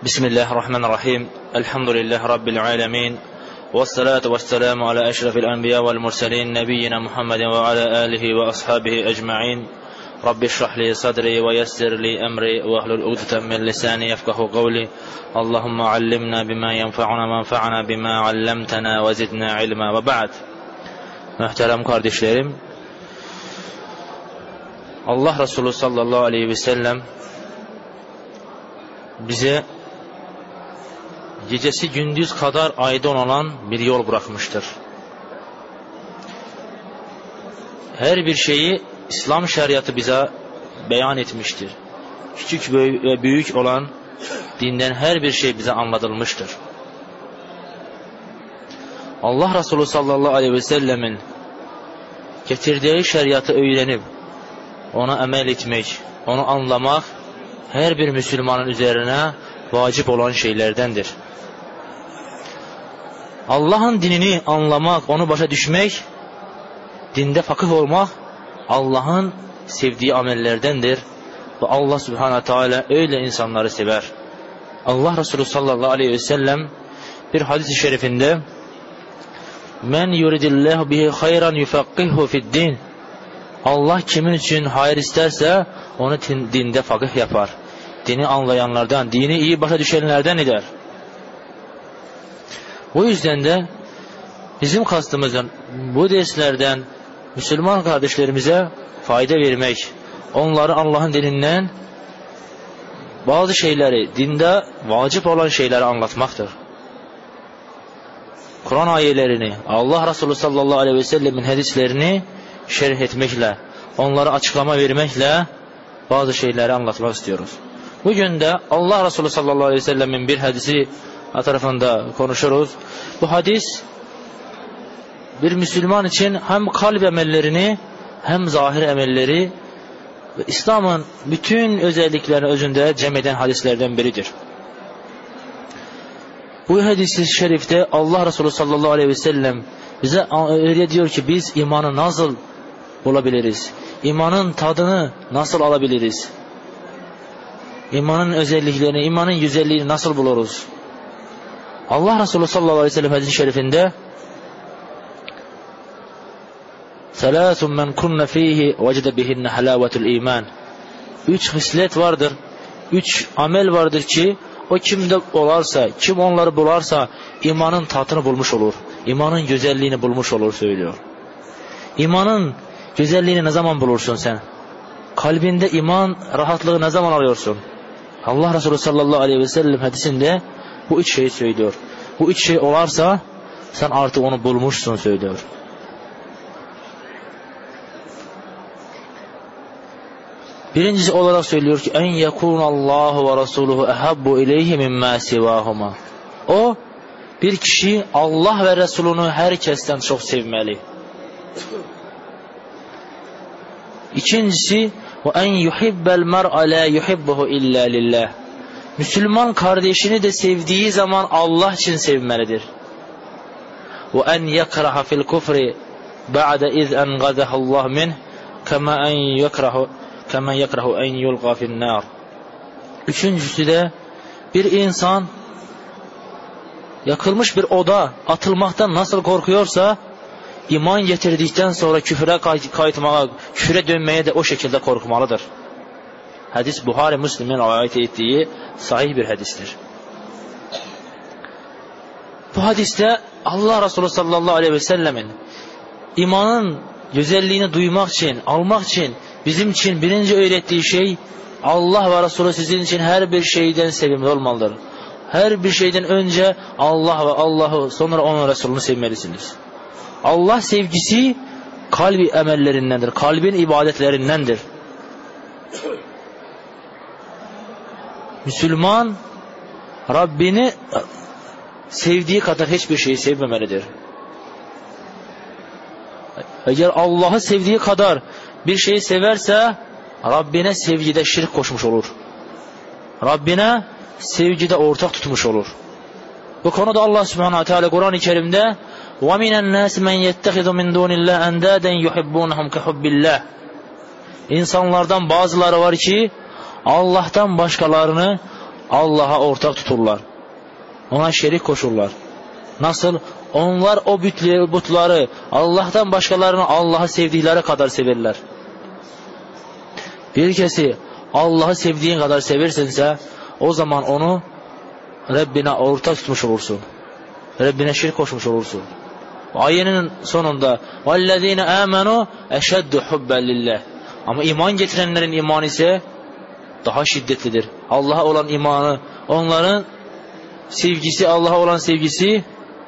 Bismillahirrahmanirrahim. Elhamdülillahi Rabbil alemin. Vessalatu vesselamu ala eşrefil enbiya vel murselin. Nebiyyina Muhammedin ve ala alihi ve ashabihi ecma'in. Rabbi şrahli sadri ve yessirli emri ve ahlul uqdeten min lisani yefkahu kavli. Allahumma allimna bima yenfa'una manfa'na bima allamtana ve zidna ilma ve ba'd. Muhterem kardeşlerim, Allah Resulü sallallahu aleyhi ve sellem bize gecesi gündüz kadar aydın olan bir yol bırakmıştır. Her bir şeyi İslam şeriatı bize beyan etmiştir. Küçük ve büyük olan dinden her bir şey bize anlatılmıştır. Allah Resulü sallallahu aleyhi ve sellemin getirdiği şeriatı öğrenip ona amel etmek, onu anlamak her bir Müslümanın üzerine vacip olan şeylerdendir. Allah'ın dinini anlamak, onu başa düşmek, dinde fakih olmak Allah'ın sevdiği amellerdendir. Ve Allah Subhanahu Teala öyle insanları sever. Allah Resulü sallallahu aleyhi ve sellem bir hadis-i şerifinde "Men yuridillahu bihi hayran yufakkihu fid-din." Allah kimin için hayır isterse onu dinde fakih yapar. Dini anlayanlardan, dini iyi başa düşenlerden eder. Bu yüzden de bizim kastımızın bu derslerden Müslüman kardeşlerimize fayda vermek, onları Allah'ın dininden bazı şeyleri, dinde vacip olan şeyleri anlatmaktır. Kur'an ayelerini, Allah Resulü sallallahu aleyhi ve sellemin hadislerini şerh etmekle, onlara açıklama vermekle bazı şeyleri anlatmak istiyoruz. Bugün de Allah Resulü sallallahu aleyhi ve sellemin bir hadisi tarafında konuşuruz. Bu hadis bir Müslüman için hem kalp emellerini hem zahir emelleri ve İslam'ın bütün özelliklerini özünde cem eden hadislerden biridir. Bu hadis-i şerifte Allah Resulü sallallahu aleyhi ve sellem bize öğretiyor ki biz imanı nasıl bulabiliriz? İmanın tadını nasıl alabiliriz? İmanın özelliklerini, imanın güzelliğini nasıl buluruz? Allah Resulü sallallahu aleyhi ve sellem hadis-i şerifinde "Selâsun men kunne fîhi vecede bihinne halâvetul iman." 3 hislet vardır, 3 amel vardır ki o kimde olarsa, kim onları bularsa imanın tatını bulmuş olur. İmanın güzelliğini bulmuş olur söylüyor. İmanın güzelliğini ne zaman bulursun sen? Kalbinde iman rahatlığı ne zaman alıyorsun? Allah Resulü sallallahu aleyhi ve sellem hadisinde bu 3 şeyi söylüyor. Bu 3 şey olarsa sen artık onu bulmuşsun söylüyor. Birincisi olarak söylüyor ki en yekunallahu ve rasuluhu ehabbu ileyhi mimma sivahuma. O bir kişi Allah ve Resulünü herkesten çok sevmeli. İkincisi ve en yuhibbel mer'a la yuhibbuhu illa lillah. Müslüman kardeşini de sevdiği zaman Allah için sevmelidir. Ve en yekraha fil kufri ba'de iz enqadahu Allah min kema yekrahu en yulqa fi'n nar. Üçüncüsü de bir insan yakılmış bir oda atılmaktan nasıl korkuyorsa iman getirdikten sonra küfre kayıtmaya, küfre dönmeye de o şekilde korkmalıdır. Hadis Buhari Müslim'in rivayet ettiği sahih bir hadistir. Bu hadiste Allah Resulü sallallahu aleyhi ve sellemin imanın güzelliğini duymak için, almak için bizim için birinci öğrettiği şey Allah ve Resulü sizin için her bir şeyden sevimli olmalıdır. Her bir şeyden önce Allah ve Allah'ı, sonra onun Resulünü sevmelisiniz. Allah sevgisi kalbi emellerindendir, kalbin ibadetlerindendir. Müslüman Rabbini sevdiği kadar hiçbir şeyi sevmemelidir. Eğer Allah'ı sevdiği kadar bir şeyi severse Rabbine sevgide şirk koşmuş olur. Rabbine sevgide ortak tutmuş olur. Bu konuda Allah Subhanahu Teala Kur'an-ı Kerim'de وَمِنَ النَّاسِ مَنْ يَتَّخِذُ مِنْ دُونِ اللّٰهِ اَنْدَادًا يُحِبُّونَهُمْ كَحُبِّ اللّٰهِ. İnsanlardan bazıları var ki Allah'tan başkalarını Allah'a ortak tuturlar. Ona şerik koşurlar. Nasıl? Onlar o butları Allah'tan başkalarını Allah'ı sevdikleri kadar severler. Bir kesi Allah'ı sevdiğin kadar seversense o zaman onu Rabbine ortak tutmuş olursun. Rabbine şirk koşmuş olursun. Ayenin sonunda وَالَّذ۪ينَ آمَنُوا اَشَدُّ حُبَّا لِلّٰهِ. Ama iman getirenlerin imanı ise daha şiddetlidir. Allah'a olan imanı, onların sevgisi, Allah'a olan sevgisi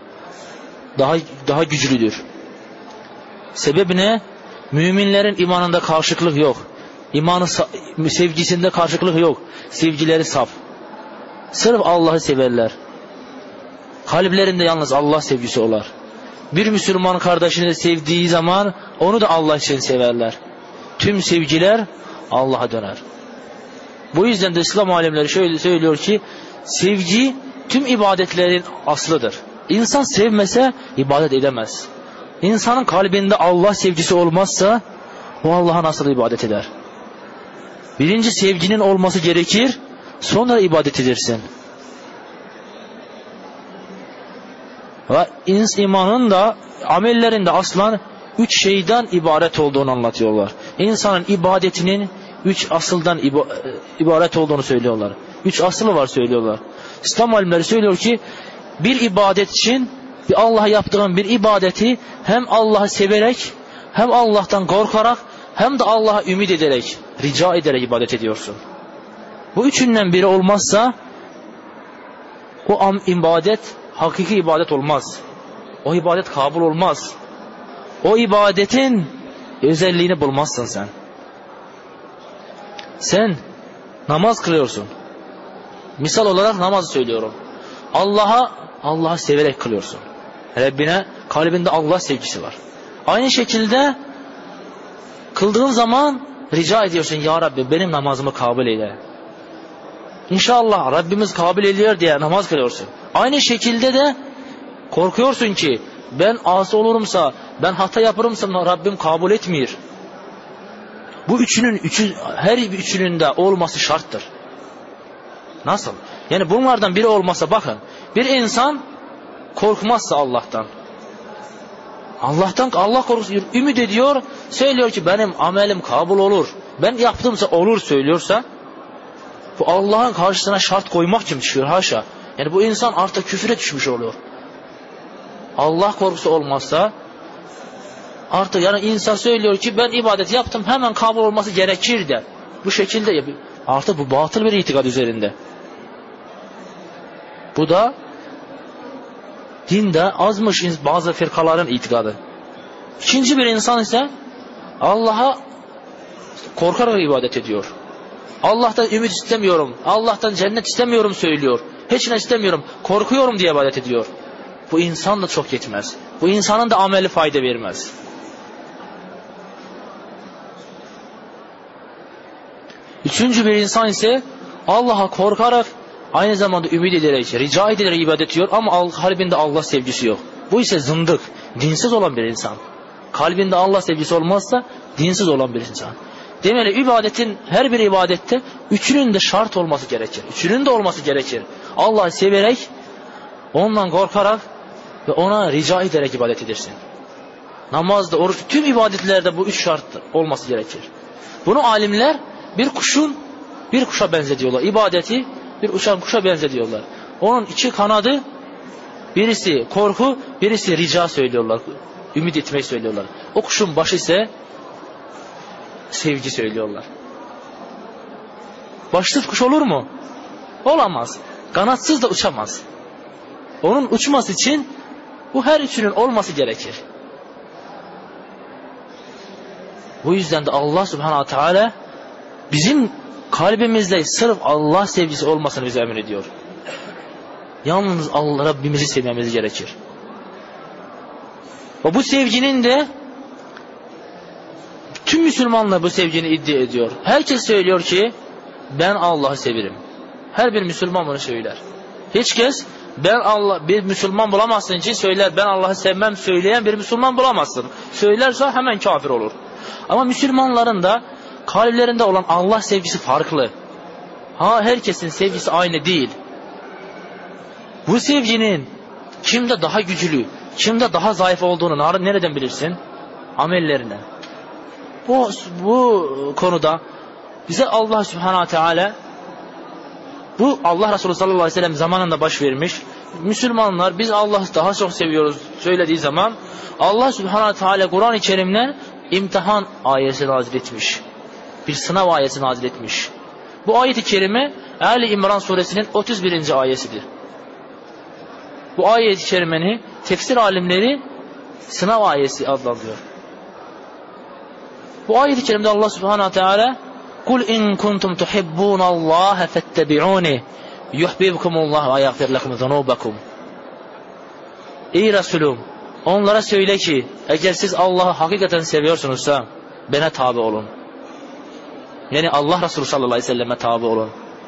daha güçlüdür. Sebebi ne? Müminlerin imanında karşılık yok. Sevgisinde karşılık yok. Sevgileri saf. Sırf Allah'ı severler. Kalplerinde yalnız Allah sevgisi olar. Bir Müslüman kardeşini de sevdiği zaman onu da Allah için severler. Tüm sevgiler Allah'a döner. Bu yüzden de İslam alimleri şöyle söylüyor ki sevgi tüm ibadetlerin aslıdır. İnsan sevmese ibadet edemez. İnsanın kalbinde Allah sevgisi olmazsa o Allah'a nasıl ibadet eder? Birinci sevginin olması gerekir, sonra ibadet edersin. Ve imanın da amellerin de aslan 3 şeyden ibaret olduğunu anlatıyorlar. İnsanın ibadetinin 3 asıldan ibaret olduğunu söylüyorlar. 3 asılı var söylüyorlar. İslam alimleri söylüyor ki bir ibadet için bir Allah'a yaptığın bir ibadeti hem Allah'ı severek hem Allah'tan korkarak hem de Allah'a ümit ederek, rica ederek ibadet ediyorsun. Bu üçünden biri olmazsa o ibadet hakiki ibadet olmaz. O ibadet kabul olmaz. O ibadetin özelliğini bulmazsın sen. Sen namaz kılıyorsun. Misal olarak namazı söylüyorum. Allah'ı severek kılıyorsun. Rabbine kalbinde Allah sevgisi var. Aynı şekilde kıldığın zaman rica ediyorsun, ya Rabbi benim namazımı kabul eyle. İnşallah Rabbimiz kabul ediyor diye namaz kılıyorsun. Aynı şekilde de korkuyorsun ki ben asi olurumsa, ben hata yaparımsa Rabbim kabul etmiyor. Bu her üçünün de olması şarttır. Nasıl? Yani bunlardan biri olmasa bakın, bir insan korkmazsa Allah korkusu ümit ediyor, söylüyor ki benim amelim kabul olur, ben yaptığımsa olur söylüyorsa, bu Allah'ın karşısına şart koymak için çıkıyor haşa. Yani bu insan artık küfüre düşmüş oluyor. Allah korkusu olmazsa artık yani insan söylüyor ki ben ibadet yaptım hemen kabul olması gerekir de. Bu şekilde artık bu batıl bir itikad üzerinde. Bu da dinde azmış bazı firkaların itikadı. İkinci bir insan ise Allah'a korkarak ibadet ediyor. Allah'tan ümit istemiyorum, Allah'tan cennet istemiyorum söylüyor. Hiç ne istemiyorum, korkuyorum diye ibadet ediyor. Bu insan da çok yetmez. Bu insanın da ameli fayda vermez. Üçüncü bir insan ise Allah'a korkarak aynı zamanda ümit ederek, rica ederek ibadet ediyor ama kalbinde Allah sevgisi yok. Bu ise zındık, dinsiz olan bir insan. Kalbinde Allah sevgisi olmazsa dinsiz olan bir insan. Demek her bir ibadette üçünün de şart olması gerekir. Üçünün de olması gerekir. Allah'ı severek, ondan korkarak ve ona rica ederek ibadet edersin. Namazda, oruç, tüm ibadetlerde bu 3 şart olması gerekir. Bunu alimler bir kuşa benzetiyorlar. İbadeti bir uçan kuşa benzetiyorlar. Onun 2 kanadı, birisi korku, birisi rica söylüyorlar. Ümit etmeyi söylüyorlar. O kuşun başı ise sevgi söylüyorlar. Başsız kuş olur mu? Olamaz. Kanatsız da uçamaz. Onun uçması için bu her üçünün olması gerekir. Bu yüzden de Allah Subhanahu Teala bizim kalbimizde sırf Allah sevgisi olmasını bize emrediyor. Yalnız Rabbimizi sevmemiz gerekir. Ve bu sevginin de tüm Müslümanlar bu sevgini iddia ediyor. Herkes söylüyor ki ben Allah'ı severim. Her bir Müslüman bunu söyler. Hiç kez bir Müslüman bulamazsın ki söyler ben Allah'ı sevmem söyleyen bir Müslüman bulamazsın. Söylerse hemen kafir olur. Ama Müslümanların da kalplerinde olan Allah sevgisi farklı. Herkesin sevgisi aynı değil. Bu sevginin kimde daha güçlü, kimde daha zayıf olduğunu nereden bilirsin? Amellerine. Bu konuda bize Allah Subhanahu Teala, bu Allah Resulü sallallahu aleyhi ve sellem zamanında baş vermiş. Müslümanlar biz Allah'ı daha çok seviyoruz söylediği zaman Allah Subhanahu Teala Kur'an-ı Kerim'den imtihan ayeti nazil etmiş. Bir sınav ayeti nazil etmiş. Bu ayet-i kerime Ali İmran suresinin 31. ayetidir. Bu ayet-i kerimenin tefsir alimleri sınav ayeti adlandırıyor. Bu ayet-i kerimede Allah Subhanahu Teala "Kul in kuntum tuhibbunallaha fettebi'uni yuhibbukumullah ve yaghfir lekum zunubakum." Ey Resulüm, onlara söyle ki eğer siz Allah'ı hakikaten seviyorsunuzsa bana tabi olun. Yani Allah Resulü sallallahu aleyhi ve selleme tabi olun.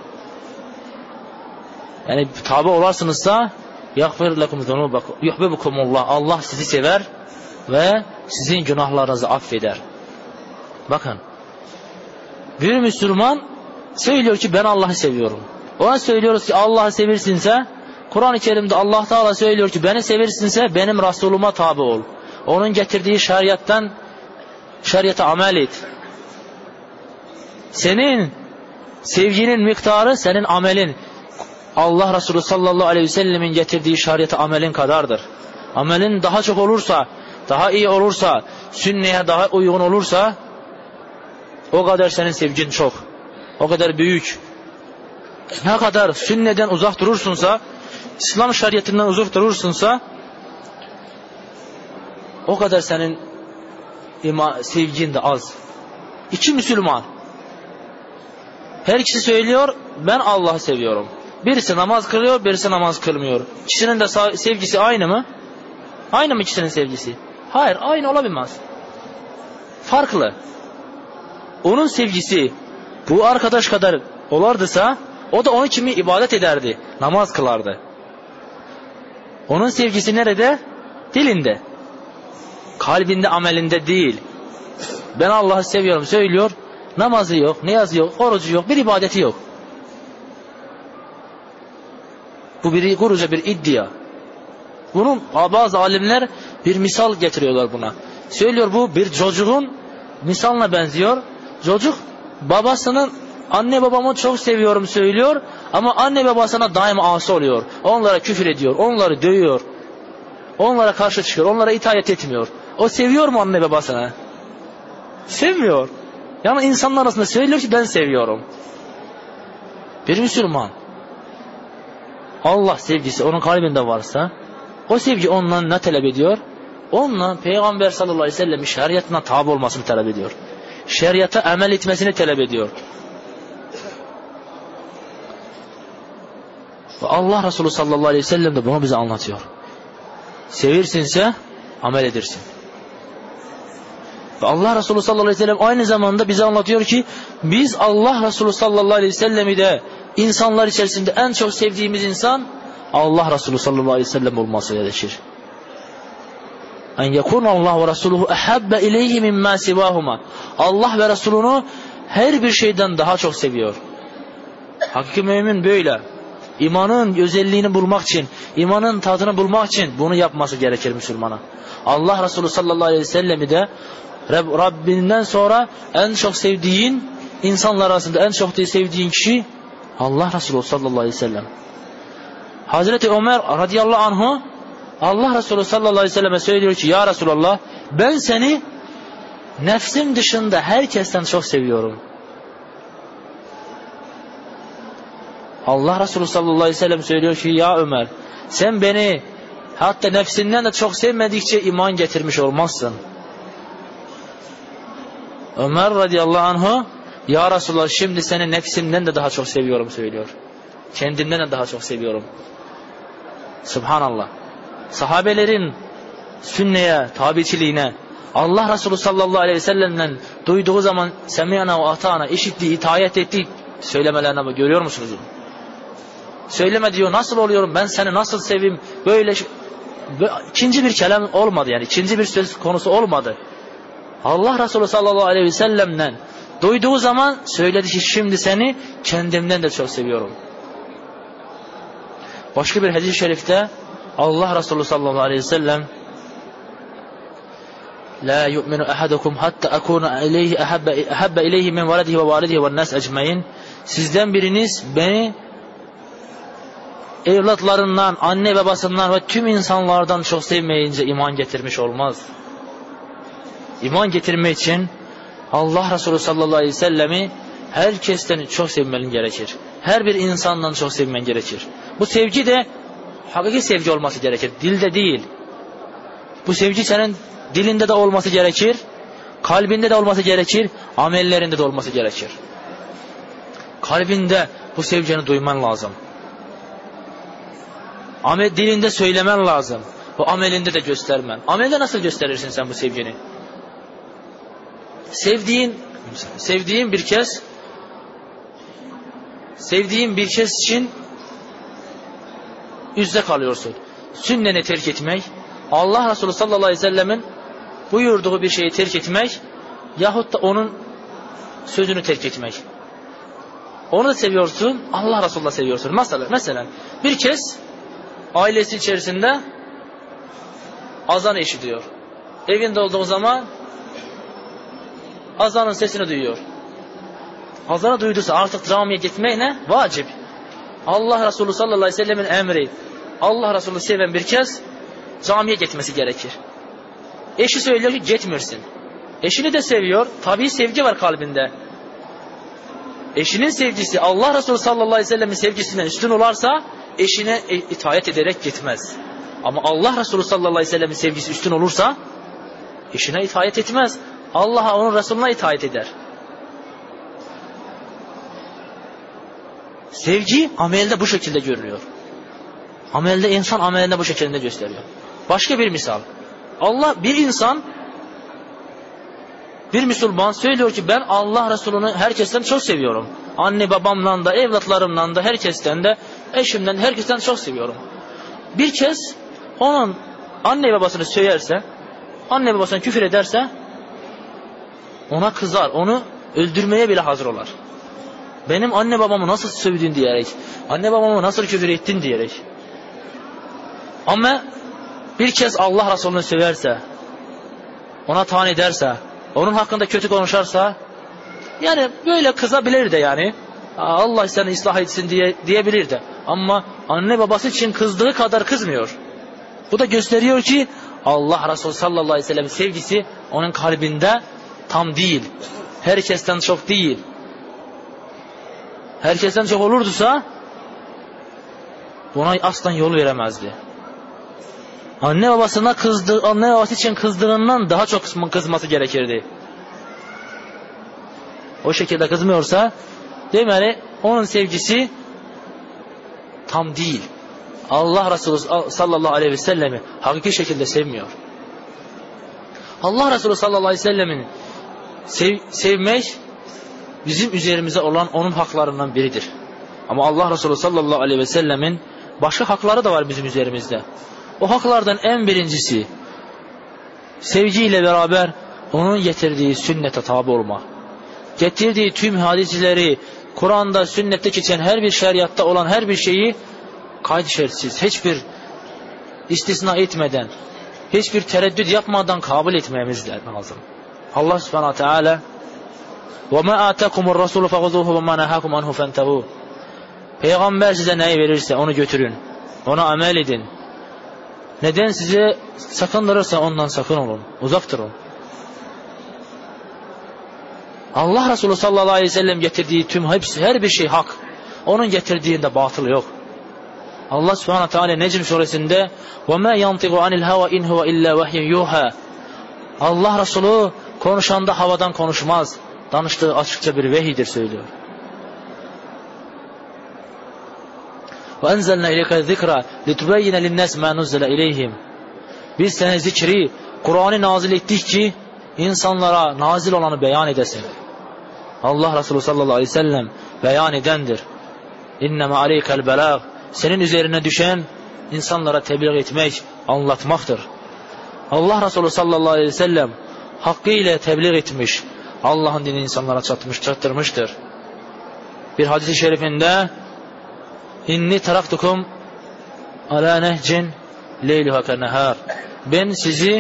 Yani tabi olarsınızsa yaghfir lekum zunubakum yuhibbukumullah, Allah sizi sever ve sizin günahlarınızı affeder. Bakın, bir Müslüman söylüyor ki ben Allah'ı seviyorum. Ona söylüyoruz ki Allah'ı seversinse, Kur'an-ı Kerim'de Allah Teala söylüyor ki beni seversinse benim Resulüme tabi ol. Onun getirdiği şeriata amel et. Senin sevginin miktarı senin amelin. Allah Resulü sallallahu aleyhi ve sellemin getirdiği şeriata amelin kadardır. Amelin daha çok olursa, daha iyi olursa, sünneye daha uygun olursa o kadar senin sevgin çok. O kadar büyük. Ne kadar sünneden uzak durursunsa, İslam şeriatından uzak durursunsa o kadar senin sevgin de az. İki Müslüman. Her ikisi söylüyor ben Allah'ı seviyorum. Birisi namaz kılıyor, birisi namaz kılmıyor. İkisinin de sevgisi aynı mı? Aynı mı ikisinin sevgisi? Hayır, aynı olamaz. Farklı. Onun sevgisi bu arkadaş kadar olardısa o da onun için ibadet ederdi, namaz kılardı. Onun sevgisi nerede? Dilinde. Kalbinde, amelinde değil. Ben Allah'ı seviyorum söylüyor, namazı yok, niyazı yok, orucu yok, bir ibadeti yok. Bu kuruca bir iddia. Bunun bazı alimler bir misal getiriyorlar buna. Söylüyor bu bir çocuğun misalına benziyor. Çocuk babasının anne babamı çok seviyorum söylüyor ama anne babasına daima asi oluyor. Onlara küfür ediyor, onları dövüyor. Onlara karşı çıkıyor, onlara itaat etmiyor. O seviyor mu anne babasını? Sevmiyor. Yani insanlar arasında söylüyor ki ben seviyorum. Bir Müslüman Allah sevgisi onun kalbinde varsa o sevgi ondan ne talep ediyor? Onunla Peygamber sallallahu aleyhi ve sellem'in şeriatına tabi olmasını talep ediyor. Şeriata amel etmesini talep ediyor. Ve Allah Resulü sallallahu aleyhi ve sellem de bunu bize anlatıyor. Sevirsinse amel edersin. Ve Allah Resulü sallallahu aleyhi ve sellem aynı zamanda bize anlatıyor ki biz Allah Resulü sallallahu aleyhi ve sellem'i de insanlar içerisinde en çok sevdiğimiz insan Allah Resulü sallallahu aleyhi ve sellem olması gerekir. En yekun Allah ve Resuluhu ahabbe ileyhi mimma sivahuma. Allah ve Resulünü her bir şeyden daha çok seviyor. Hakiki mümin böyle. İmanın özelliğini bulmak için, imanın tadını bulmak için bunu yapması gerekir Müslümana. Allah Resulü sallallahu aleyhi ve sellem'i de Rabbinden sonra en çok sevdiğin, insanlar arasında en çok sevdiğin kişi Allah Resulü sallallahu aleyhi ve sellem. Hazreti Ömer radıyallahu anhu Allah Resulü sallallahu aleyhi ve selleme söylüyor ki ya Resulallah ben seni nefsim dışında herkesten çok seviyorum. Allah Resulü sallallahu aleyhi ve sellem söylüyor ki ya Ömer sen beni hatta nefsinden de çok sevmedikçe iman getirmiş olmazsın. Ömer radıyallahu anhu ya Resulallah şimdi seni nefsimden de daha çok seviyorum söylüyor. Kendimden de daha çok seviyorum. Subhanallah. Sahabelerin sünneye, tabiçiliğine Allah Resulü sallallahu aleyhi ve sellem'den duyduğu zaman semiyana ve atana işitti, itaat etti söylemelerine görüyor musunuz? Söyleme diyor nasıl oluyorum ben seni nasıl seveyim böyle ikinci bir kelam olmadı yani ikinci bir söz konusu olmadı. Allah Resulü sallallahu aleyhi ve sellem'den Duyduğu zaman söyledi ki şimdi seni kendimden de çok seviyorum. Başka bir hadis-i şerifte Allah Resulü sallallahu aleyhi ve sellem La yu'minu ahadukum hatta akuna ileyhi ahabba ileyhi min veledihi ve validihi ve nas ecmaîn. Sizden biriniz beni evlatlarından, anne babasından ve tüm insanlardan çok sevmeyince iman getirmiş olmaz. İman getirmek için Allah Resulü sallallahu aleyhi ve sellemi herkesten çok sevmen gerekir. Her bir insandan çok sevmen gerekir. Bu sevgi de hakiki sevgi olması gerekir. Dilde değil. Bu sevgi senin dilinde de olması gerekir. Kalbinde de olması gerekir. Amellerinde de olması gerekir. Kalbinde bu sevgini duyman lazım. Dilinde söylemen lazım. Bu amelinde de göstermen. Amelde nasıl gösterirsin sen bu sevgini? Sevdiğin bir kez için üzle kalıyorsun. Sünneni terk etmek, Allah Resulü sallallahu aleyhi ve sellemin buyurduğu bir şeyi terk etmek yahut da onun sözünü terk etmek. Onu da seviyorsun, Allah Resulü da seviyorsun. Mesela bir kez ailesi içerisinde azan eşitiyor. Evinde olduğu zaman azanın sesini duyuyor. Azanı duyduysa artık camiye gitmek ne? Vacip. Allah Resulü sallallahu aleyhi ve sellemin emri. Allah Resulü seven bir kez camiye gitmesi gerekir. Eşi söylüyor ki gitmirsin. Eşini de seviyor. Tabii sevgi var kalbinde. Eşinin sevgisi Allah Resulü sallallahu aleyhi ve sellemin sevgisinden üstün olarsa eşine itaat ederek gitmez. Ama Allah Resulü sallallahu aleyhi ve sellemin sevgisi üstün olursa eşine itaat etmez. Allah'a, onun Resulüne itaat eder. Sevgi amelde bu şekilde görülüyor. Amelde, insan amelinde bu şekilde gösteriyor. Başka bir misal. Bir Müslüman söylüyor ki ben Allah Resulü'nü herkesten çok seviyorum. Anne babamdan da, evlatlarımdan da, herkesten de, eşimden, herkesten çok seviyorum. Bir kez onun anne babasını söylerse, anne babasına küfür ederse ona kızar, onu öldürmeye bile hazır olar. Benim anne babamı nasıl sövdün diyerek, anne babamı nasıl küfür ettin diyerek. Ama bir kez Allah Resulü'nü severse, ona taan ederse, onun hakkında kötü konuşarsa, yani böyle kızabilir de yani. Allah seni ıslah etsin diyebilir de. Ama anne babası için kızdığı kadar kızmıyor. Bu da gösteriyor ki Allah Resulü sallallahu aleyhi ve sellem sevgisi onun kalbinde tam değil. Herkesten çok değil. Herkesten çok olurduysa buna aslan yol veremezdi. Anne babası için kızdığından daha çok kızması gerekirdi. O şekilde kızmıyorsa demeli onun sevgisi tam değil. Allah Resulü sallallahu aleyhi ve sellemi hakiki şekilde sevmiyor. Allah Resulü sallallahu aleyhi ve sellemin sevmek bizim üzerimize olan onun haklarından biridir. Ama Allah Resulü sallallahu aleyhi ve sellemin başka hakları da var bizim üzerimizde. O haklardan en birincisi sevgiyle beraber onun getirdiği sünnete tabi olma. Getirdiği tüm hadisleri, Kur'an'da, sünnette geçen her bir şeriatta olan her bir şeyi kaydı şertsiz, hiçbir istisna etmeden, hiçbir tereddüt yapmadan kabul etmemiz lazım. Allah subhanahu teala وَمَا آتَكُمُ الرَّسُولُ فَغُذُوهُ وَمَا نَهَاكُمْ عَنْهُ فَانْتَهُوا. Peygamber size neyi verirse onu götürün, ona amel edin. Neden size sakındırırsa ondan sakın olun, uzak durun. Allah Resulü sallallahu aleyhi ve sellem getirdiği tüm her bir şey hak. Onun getirdiğinde batıl yok. Allah subhanahu teala Necm suresinde وَمَا يَنْطِقُ عَنِ الْهَوَا اِنْ هُوَ اِلَّا وَحْيٌ يُوحَى. Allah Resulü konuşanda havadan konuşmaz. Danıştığı açıkça bir vehiydir söylüyor. وَاَنْزَلْنَا اِلَيْكَ الذِّكْرَ لِتُبَيِّنَ لِلنَّاسِ مَا نُزِّلَ اِلَيْهِمْ. Biz sana zikri, Kur'an'ı nazil ettik ki insanlara nazil olanı beyan edesin. Allah Resulü sallallahu aleyhi ve sellem beyan edendir. اِنَّمَا عَلَيْكَ الْبَلَاغِ. Senin üzerine düşen insanlara tebliğ etmek, anlatmaktır. Allah Resulü sallallahu aleyhi ve sellem hakkıyla tebliğ etmiş. Allah'ın dini insanlara çattırmıştır. Bir hadis-i şerifinde inni taraktukum ala nehcin leyluha kenehar. Ben sizi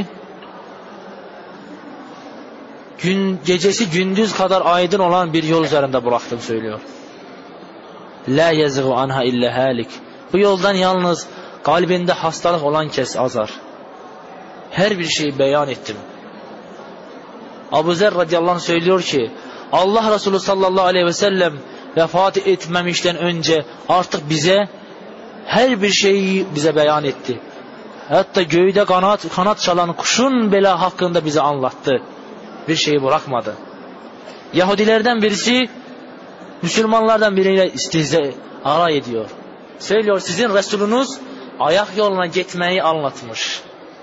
gecesi gündüz kadar aydın olan bir yol üzerinde bıraktım söylüyor. La yazghu anha illa halik. Bu yoldan yalnız kalbinde hastalık olan kes azar. Her bir şeyi beyan ettim. Abu Zer radıyallahu anh söylüyor ki Allah Resulü sallallahu aleyhi ve sellem vefat etmemişten önce artık bize her bir şeyi bize beyan etti. Hatta göğde kanat çalan kuşun bile hakkında bize anlattı. Bir şeyi bırakmadı. Yahudilerden birisi Müslümanlardan biriyle istihza alay ediyor. Söylüyor sizin Resulünüz ayak yoluna gitmeyi anlatmış.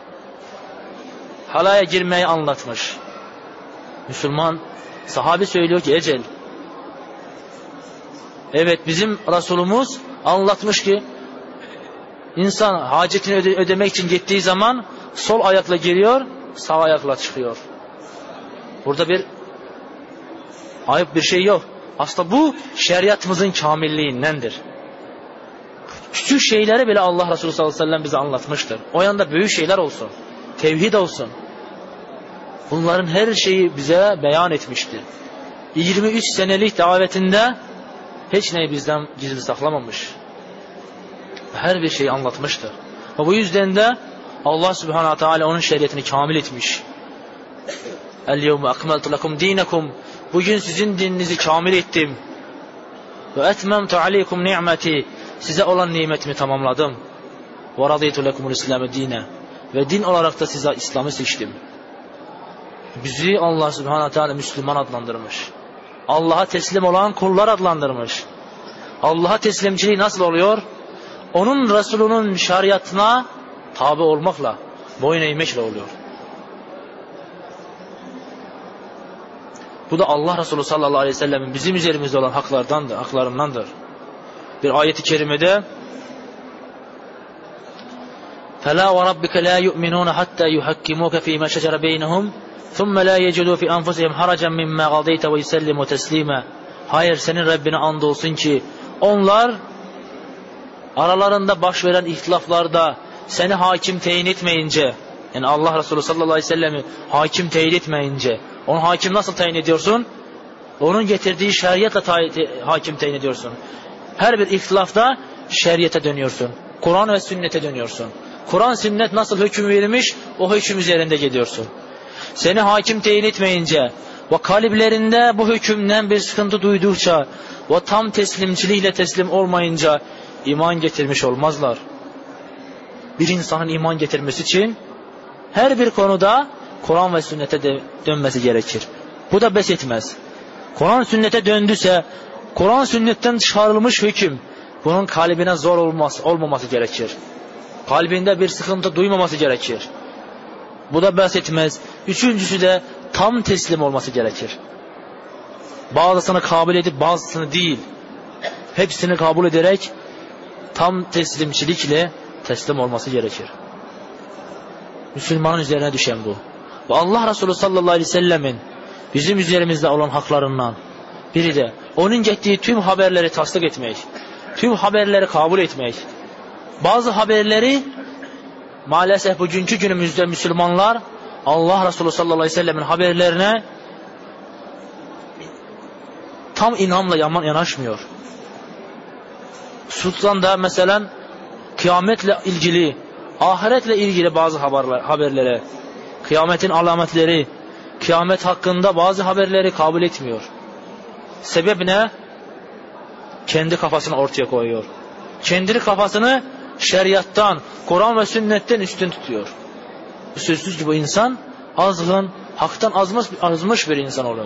Halaya girmeyi anlatmış. Müslüman sahabi söylüyor ki ecel. Evet bizim Resulümüz anlatmış ki insan hacetini ödemek için gittiği zaman sol ayakla giriyor, sağ ayakla çıkıyor. Burada bir ayıp bir şey yok. Aslında bu şeriatımızın kamilliğindendir. Küçük şeyleri bile Allah Resulü sallallahu aleyhi ve sellem bize anlatmıştır. O yanda büyük şeyler olsun. Tevhid olsun. Bunların her şeyi bize beyan etmiştir. 23 senelik davetinde hiç neyi bizden gizli saklamamış. Her bir şeyi anlatmıştır. Ve bu yüzden de Allah Subhanahu Teala onun şeriatını kamil etmiş. El-yevme akmeltu lekum dinakum. Bugün sizin dininizi kamil ettim. Ve etmemtu aleykum ni'meti. Size olan nimetimi tamamladım. Ve raditu lekumul İslam'ı dine. Ve din olarak da size İslam'ı seçtim. Bizi Allah Subhanahu Teala Müslüman adlandırmış. Allah'a teslim olan kullar adlandırmış. Allah'a teslimciliği nasıl oluyor? Onun Resulünün şeriatına tabi olmakla, boyun eğmekle oluyor. Bu da Allah Resulü sallallahu aleyhi ve sellemin bizim üzerimizde olan haklarındandır. Bir ayet-i kerimede فَلَا وَرَبِّكَ لَا يُؤْمِنُونَ حَتَّى يُحَكِّمُوكَ فِي مَا شَجَرَ بَيْنَهُمْ ثُمَّ لَا يَجِدُوا فِي أَنفُسِهِمْ حَرَجًا مِمَّا قَضَيْتَ وَيُسَلِّمُوا تَسْلِيمًا. Hayır, senin Rabbine andolsun ki onlar aralarında baş veren ihtilaflarda seni hakim teyin etmeyince, yani Allah Resulü sallallahu aleyhi ve sellem'i hakim teyin etmeyince, onu hakim nasıl tayin ediyorsun? Onun getirdiği şeriatla hakim tayin ediyorsun. Her bir ihtilafta şeriate dönüyorsun. Kur'an ve sünnete dönüyorsun. Kur'an sünnet nasıl hüküm verilmiş, o hüküm üzerinde gidiyorsun. Seni hakim tayin etmeyince ve kalplerinde bu hükümden bir sıkıntı duydukça ve tam teslimçiliğiyle teslim olmayınca iman getirmiş olmazlar. Bir insanın iman getirmesi için her bir konuda Kur'an ve sünnete dönmesi gerekir. Bu da bes etmez. Kur'an sünnete döndüyse, Kur'an sünnetten çıkarılmış hüküm, bunun kalbine zor olmaması gerekir. Kalbinde bir sıkıntı duymaması gerekir. Bu da bes etmez. Üçüncüsü de tam teslim olması gerekir. Bazısını kabul edip bazısını değil. Hepsini kabul ederek tam teslimçilikle teslim olması gerekir. Müslümanın üzerine düşen bu. Ve Allah Resulü sallallahu aleyhi ve sellemin bizim üzerimizde olan haklarından biri de onun gettiği tüm haberleri tasdik etmek, tüm haberleri kabul etmek. Bazı haberleri maalesef bugünkü günümüzde Müslümanlar Allah Resulü sallallahu aleyhi ve sellemin haberlerine tam inanla yanaşmıyor. Sultan mesela kıyametle ilgili, ahiretle ilgili bazı haberlere, kıyametin alametleri, kıyamet hakkında bazı haberleri kabul etmiyor. Sebep ne? Kendi kafasını ortaya koyuyor. Kendi kafasını şeriattan, Kur'an ve sünnetten üstün tutuyor. Bu sözsüz ki bu insan azgın, haktan azmış bir insan oluyor.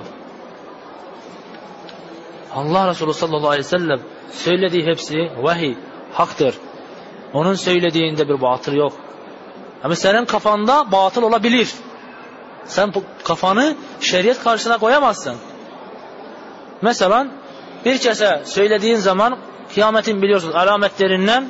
Allah Resulü sallallahu aleyhi ve sellem söylediği hepsi vahiy, haktır. Onun söylediğinde bir batıl yok. Ama senin kafanda batıl olabilir. Sen kafanı şeriat karşısına koyamazsın. Mesela bir kese söylediğin zaman kıyametin biliyorsunuz alametlerinden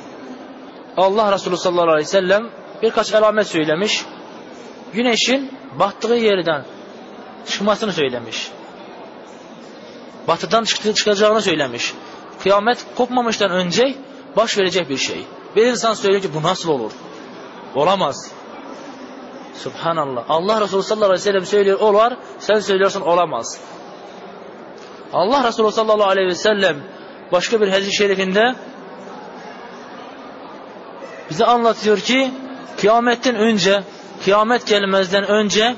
Allah Resulü sallallahu aleyhi ve sellem birkaç alamet söylemiş. Güneşin battığı yerden çıkmasını söylemiş. Batıdan çıkacağını söylemiş. Kıyamet kopmamıştan önce baş verecek bir şey. Bir insan söylüyor ki bu nasıl olur? Olamaz. Subhanallah. Allah Resulü sallallahu aleyhi ve sellem söylüyor olar, sen söylüyorsun olamaz. Allah Resulü sallallahu aleyhi ve sellem başka bir hadis-i şerifinde bize anlatıyor ki kıyametten önce, kıyamet gelmezden önce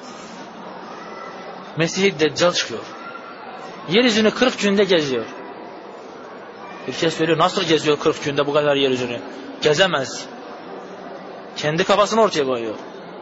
Mesih-i Deccal çıkıyor. Yeryüzünü 40 günde geziyor. Bir şey söylüyor, nasıl geziyor 40 günde bu kadar yeryüzünü? Gezemez. Kendi kafasını ortaya koyuyor.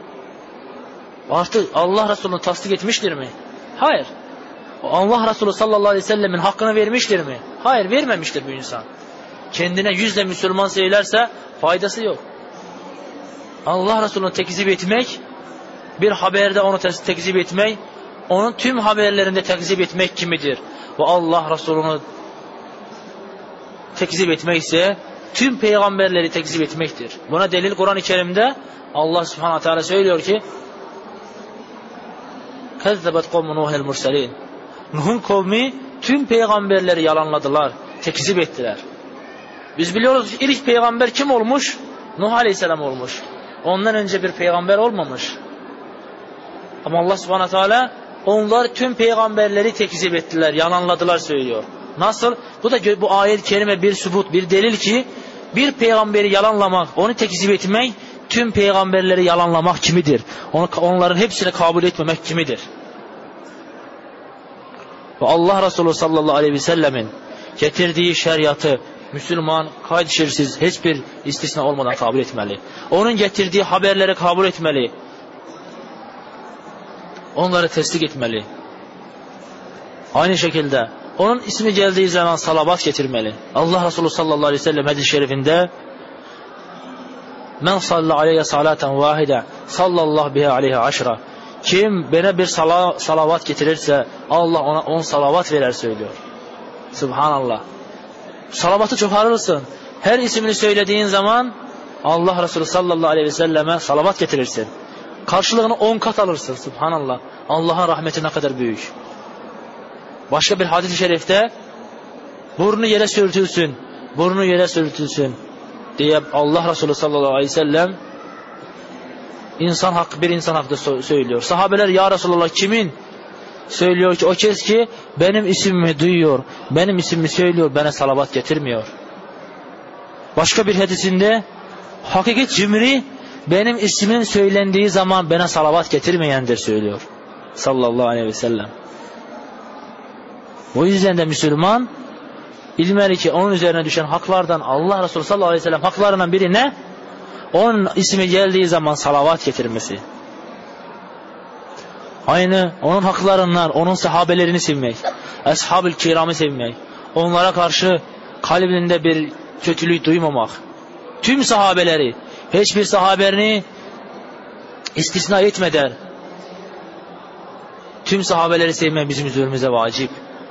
Artık Allah Resulü'nü tasdik etmiştir mi? Hayır. Allah Resulü sallallahu aleyhi ve sellemin hakkını vermiştir mi? Hayır, vermemiştir bu insan. Kendine yüzle Müslüman söylerse faydası yok. Allah Resulü'nü tekzip etmek, bir haberde onu tekzip etmek, onun tüm haberlerinde tekzip etmek kimidir? Ve Allah Resulü'nü tekzip etmek ise tüm peygamberleri tekzip etmektir. Buna delil Kur'an-ı Kerim'de Allah Subhanahu Teala söylüyor ki Kezzebet kavmu Nuh'el murselin. Nuh'un kavmi tüm peygamberleri yalanladılar, tekzip ettiler. Biz biliyoruz ki ilk peygamber kim olmuş? Nuh Aleyhisselam olmuş. Ondan önce bir peygamber olmamış. Ama Allah Subhanahu Teala onlar tüm peygamberleri tekzip ettiler, yalanladılar söylüyor. Nasıl? Bu ayet-i kerime bir sübut, bir delil ki bir peygamberi yalanlamak, onu tekzip etmek, tüm peygamberleri yalanlamak kimidir? Onların hepsini kabul etmemek kimidir? Ve Allah Resulü sallallahu aleyhi ve sellemin getirdiği şeriatı Müslüman kayıtsız hiçbir istisna olmadan kabul etmeli. Onun getirdiği haberleri kabul etmeli. Onları tasdik etmeli. Aynı şekilde onun ismi geldiği zaman salavat getirmeli. Allah Resulü sallallahu aleyhi ve sellem hadis-i şerifinde men sallallahu aleyhi salaten vahide sallallahu biha aleyhi aşra. Kim bana bir salavat getirirse Allah ona 10 salavat verer söylüyor. Subhanallah. Salavatı çoğaltırsın. Her ismini söylediğin zaman Allah Resulü sallallahu aleyhi ve selleme salavat getirirsin. Karşılığını 10 kat alırsın. Subhanallah. Allah'ın rahmeti ne kadar büyük. Başka bir hadis-i şerifte burnu yere sürtülsün, burnu yere sürtülsün diye Allah Resulü sallallahu aleyhi ve sellem bir insan hakkında söylüyor. Sahabeler ya Resulullah kimin? Söylüyor ki o kez ki benim ismimi duyuyor, benim ismimi söylüyor, bana salavat getirmiyor. Başka bir hadisinde hakikat cimri benim ismin söylendiği zaman bana salavat getirmeyendir söylüyor. Sallallahu aleyhi ve sellem. O yüzden de Müslüman bilmeli ki onun üzerine düşen haklardan Allah Resulü sallallahu aleyhi ve sellem haklarından biri ne? Onun ismi geldiği zaman salavat getirmesi. Aynı onun haklarından onun sahabelerini sevmek, ashab-ı kiramı sevmek, onlara karşı kalbinde bir kötülük duymamak. Tüm sahabeleri, hiçbir sahaberini istisna etmeden tüm sahabeleri sevmek bizim üzerimize vacip.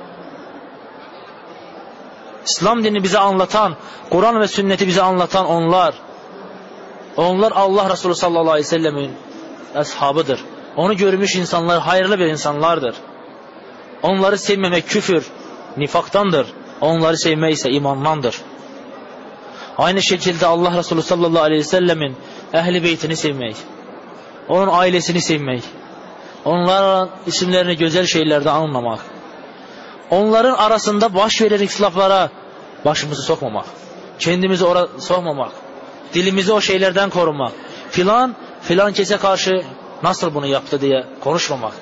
İslam dinini bize anlatan, Kur'an ve sünneti bize anlatan onlar Allah Resulü sallallahu aleyhi ve sellemin ashabıdır. Onu görmüş insanlar hayırlı bir insanlardır. Onları sevmemek küfür, nifaktandır. Onları sevmek ise imandandır. Aynı şekilde Allah Resulü sallallahu aleyhi ve sellemin ehli beytini sevmek, onun ailesini sevmek, onların isimlerini güzel şeylerde anlamak, onların arasında baş veren ihtilaflara başımızı sokmamak, kendimizi oraya sokmamak, dilimizi o şeylerden korumak, filan kese karşı nasıl bunu yaptı diye konuşmamak.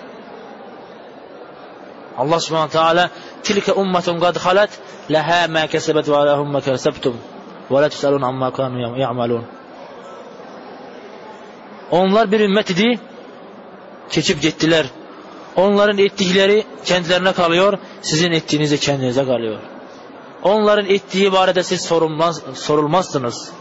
Allah Subhanahu Teala tilke ummetun kad halet leha ma kesebet ve lehum ma kesebtum ve la tusalun amma kanu ya'malun. Onlar bir ümmet idi, geçip gittiler. Onların ettikleri kendilerine kalıyor, sizin ettiğiniz de kendinize kalıyor. Onların ettiği barede siz sorulmazsınız.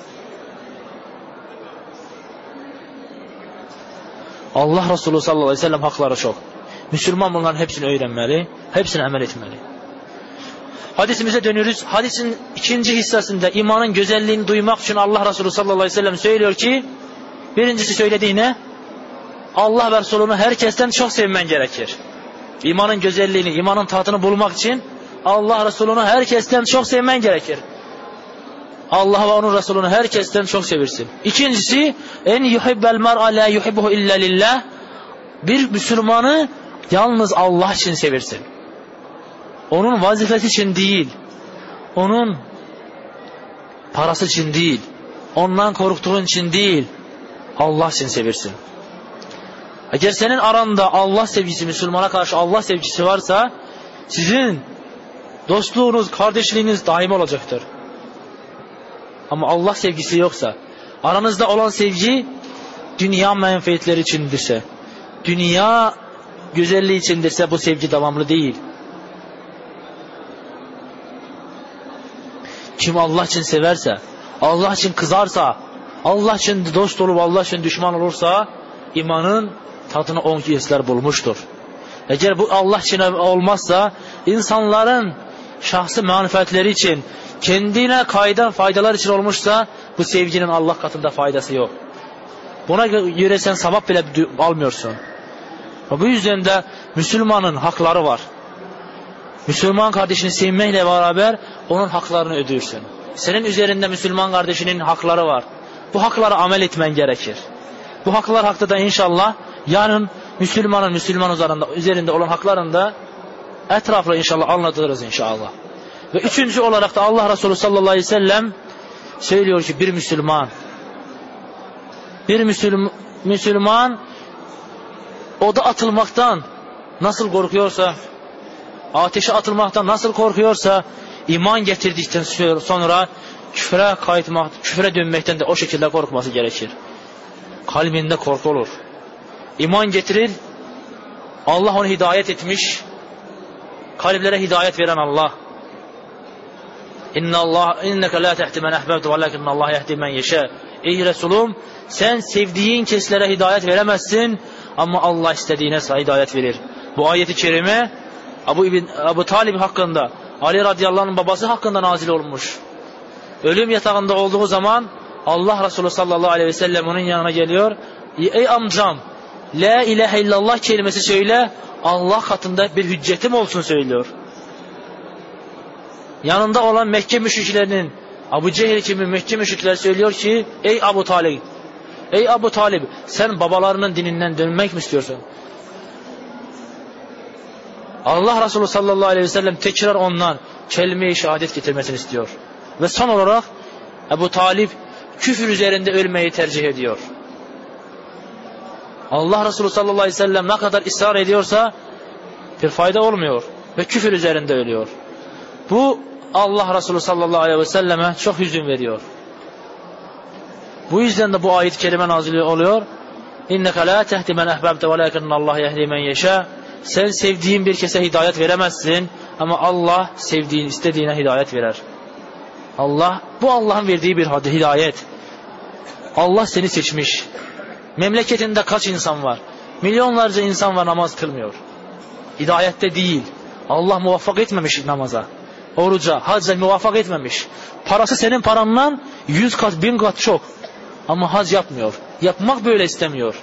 Allah Resulü sallallahu aleyhi ve sellem hakları çok. Müslüman bunların hepsini öğrenmeli, hepsine amel etmeli. Hadisimize dönüyoruz. Hadisin ikinci hissesinde imanın güzelliğini duymak için Allah Resulü sallallahu aleyhi ve sellem söylüyor ki, birincisi söylediği ne? Allah ve Resulünü herkesten çok sevmen gerekir. İmanın güzelliğini, imanın tadını bulmak için Allah Resulünü herkesten çok sevmen gerekir. Allah ve onun Resulünü herkesten çok sevirsin. İkincisi, en yuhibbel mer'a la yuhibbuhu illa lillah. Bir Müslümanı yalnız Allah için sevirsin. Onun vazifesi için değil, onun parası için değil, ondan korktuğun için değil, Allah için sevirsin. Eğer senin aranda Allah sevgisi, Müslümana karşı Allah sevgisi varsa, sizin dostluğunuz, kardeşliğiniz daim olacaktır. Ama Allah sevgisi yoksa, aranızda olan sevgi dünya menfaatleri içindirse, dünya güzelliği içindirse bu sevgi devamlı değil. Kim Allah için severse, Allah için kızarsa, Allah için dost olup Allah için düşman olursa, imanın tadını 10 kişiler bulmuştur. Eğer bu Allah için olmazsa, insanların şahsi menfaatleri için, kendine kayda faydalar için olmuşsa, bu sevginin Allah katında faydası yok. Buna göre sen sevap bile almıyorsun. Bu yüzden de Müslümanın hakları var. Müslüman kardeşini sevmekle beraber onun haklarını ödüyorsun. Senin üzerinde Müslüman kardeşinin hakları var. Bu haklara amel etmen gerekir. Bu haklar hakkında da inşallah yarın Müslüman üzerinde olan haklarını da etraflı inşallah anlatırız inşallah. Ve üçüncü olarak da Allah Resulü sallallahu aleyhi ve sellem söylüyor ki bir Müslüman oda atılmaktan nasıl korkuyorsa, ateşe atılmaktan nasıl korkuyorsa, iman getirdikten sonra küfre dönmekten de o şekilde korkması gerekir. Kalbinde korku olur. İman getirir, Allah onu hidayet etmiş, kalplere hidayet veren Allah. İnneke la tehdi men ehbebte velakinne Allah yehdi men yeşâ. Ey Resulüm, sen sevdiğin keslere hidayet veremezsin ama Allah istediğine hidayet verir. Bu ayeti kerime Ebu Talib hakkında, Ali radıyallahu anh'ın babası hakkında nazil olmuş. Ölüm yatağında olduğu zaman Allah Resulü sallallahu aleyhi ve sellem onun yanına geliyor. Ey amcam, la ilahe illallah kelimesi söyle, Allah katında bir hüccetim olsun söylüyor. Yanında olan Mekke müşriklerinin, Abu Cehil gibi Mekke müşrikler söylüyor ki, ey Ebu Talib, sen babalarının dininden dönmek mi istiyorsun? Allah Resulü sallallahu aleyhi ve sellem tekrar ondan kelime-i şehadet getirmesini istiyor. Ve son olarak Ebu Talib küfür üzerinde ölmeyi tercih ediyor. Allah Resulü sallallahu aleyhi ve sellem ne kadar ısrar ediyorsa bir fayda olmuyor ve küfür üzerinde ölüyor. Bu Allah Resulü sallallahu aleyhi ve selleme çok hüzün veriyor. Bu yüzden de bu ayet-i kerime nazil oluyor. İnneke la tehdi men ehbebte velakinne Allah yehdi men yeşâ. Sen sevdiğin bir kese hidayet veremezsin ama Allah sevdiğin, istediğine hidayet verer. Bu Allah'ın verdiği bir hidayet. Allah seni seçmiş. Memleketinde kaç insan var? Milyonlarca insan var, namaz kılmıyor. Hidayette değil. Allah muvaffak etmemiş namaza, oruca, hacca muvaffak etmemiş. Parası senin parandan 100 kat, 1000 kat çok. Ama hac yapmıyor. Yapmak böyle istemiyor.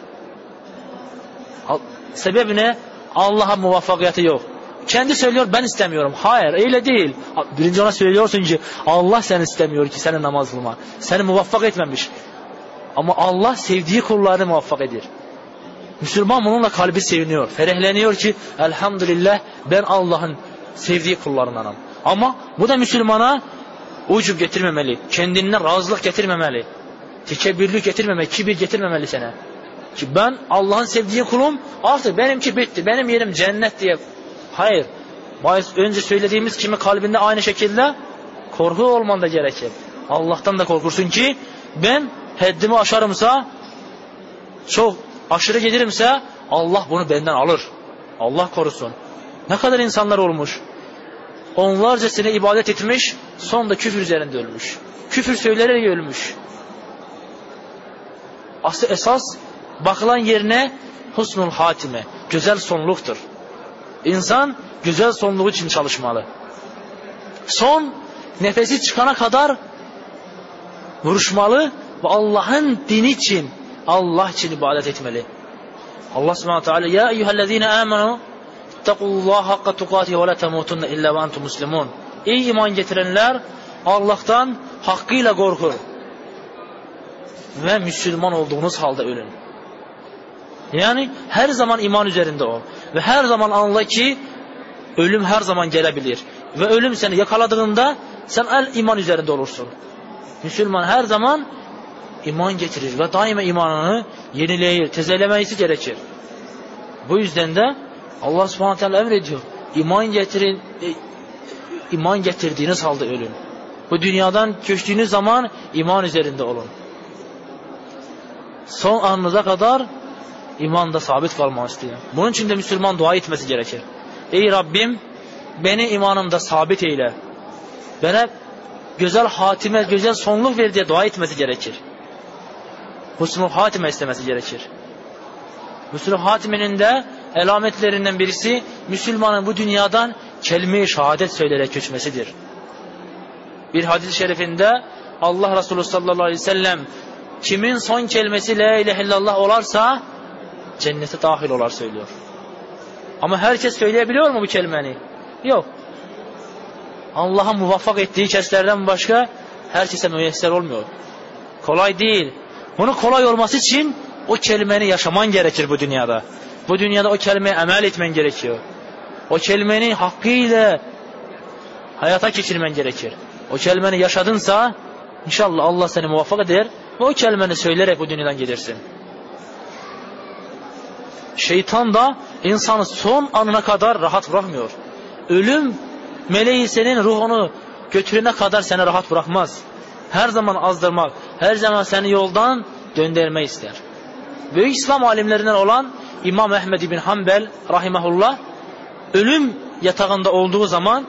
Sebebi ne? Allah'a muvaffakiyeti yok. Kendi söylüyor, ben istemiyorum. Hayır, öyle değil. Birinci ona söylüyorsun ki Allah seni istemiyor ki senin namaz kılma. Seni muvaffak etmemiş. Ama Allah sevdiği kullarını muvaffak edir. Müslüman bununla kalbi seviniyor. Ferehleniyor ki elhamdülillah ben Allah'ın sevdiği kullarındanım. Ama bu da Müslümana ucub getirmemeli. Kendinden razılık getirmemeli. Tekebbürlük getirmemeli. Kibir getirmemeli sana. Ki ben Allah'ın sevdiği kulum, artık benimki bitti. Benim yerim cennet diye. Hayır. Önce söylediğimiz kimi kalbinde aynı şekilde korku olman da gerekir. Allah'tan da korkursun ki ben haddimi aşarımsa, çok aşırı gelirimse Allah bunu benden alır. Allah korusun. Ne kadar insanlar olmuş. Onlarca sene ibadet etmiş, sonunda küfür üzerinde ölmüş. Küfür söyleyerek ölmüş. Esas bakılan yerine husnul hatime, güzel sonluktur. İnsan güzel sonluğu için çalışmalı. Son nefesi çıkana kadar vuruşmalı ve Allah'ın dini için, Allah için ibadet etmeli. Allah Subhanahu Teala ya eyyuhellezine amenu ittakullaha hakka tukatihi ve la temutunne illa ve entum muslimun. Ey iman getirenler, Allah'tan hakkıyla korkun ve Müslüman olduğunuz halde ölün. Yani her zaman iman üzerinde ol ve her zaman anla ki ölüm her zaman gelebilir ve ölüm seni yakaladığında sen iman üzerinde olursun. Müslüman her zaman iman getirir ve daima imanını yenileyir, tezelemesi gerekir. Bu yüzden de Allah Subhanahu Teala emrediyor. İman getirin, iman getirdiğiniz halde ölün. Bu dünyadan göçtüğünüz zaman iman üzerinde olun. Son anınıza kadar imanda sabit kalmak isteyin. Bunun için de Müslüman dua etmesi gerekir. Ey Rabbim, beni imanımda sabit eyle. Bana güzel hatime, güzel sonluk ver diye dua etmesi gerekir. Husnul hatime istemesi gerekir. Husnul hatimenin de alametlerinden birisi Müslümanın bu dünyadan kelime-i şehadet söyleyerek göçmesidir. Bir hadis-i şerifinde Allah Resulü sallallahu aleyhi ve sellem kimin son kelimesi la ilahe illallah olarsa cennete dahil olar söylüyor. Ama herkes söyleyebiliyor mu bu kelimeyi? Yok. Allah'ın muvaffak ettiği keslerden başka herkese müyesser olmuyor. Kolay değil. Bunun kolay olması için o kelimeyi yaşaman gerekir bu dünyada. Bu dünyada o kelimeye amel etmen gerekiyor. O kelimeyi hakkıyla hayata geçirmen gerekir. O kelimeyi yaşadınsa inşallah Allah seni muvaffak eder ve o kelimeyi söyleyerek bu dünyadan gidersin. Şeytan da insanı son anına kadar rahat bırakmıyor. Ölüm meleği senin ruhunu götürene kadar seni rahat bırakmaz. Her zaman azdırmak, her zaman seni yoldan döndürmeyi ister. Büyük İslam alimlerinden olan İmam Ahmed bin Hanbel rahimahullah ölüm yatağında olduğu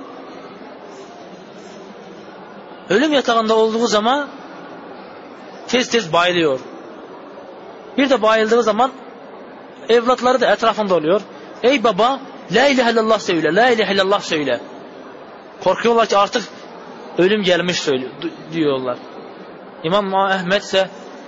zaman tez tez bayılıyor. Bir de bayıldığı zaman evlatları da etrafında oluyor. Ey baba, la ilahe illallah söyle, la ilahe illallah söyle. Korkuyorlar ki artık ölüm gelmiş diyorlar. İmam Ahmed ise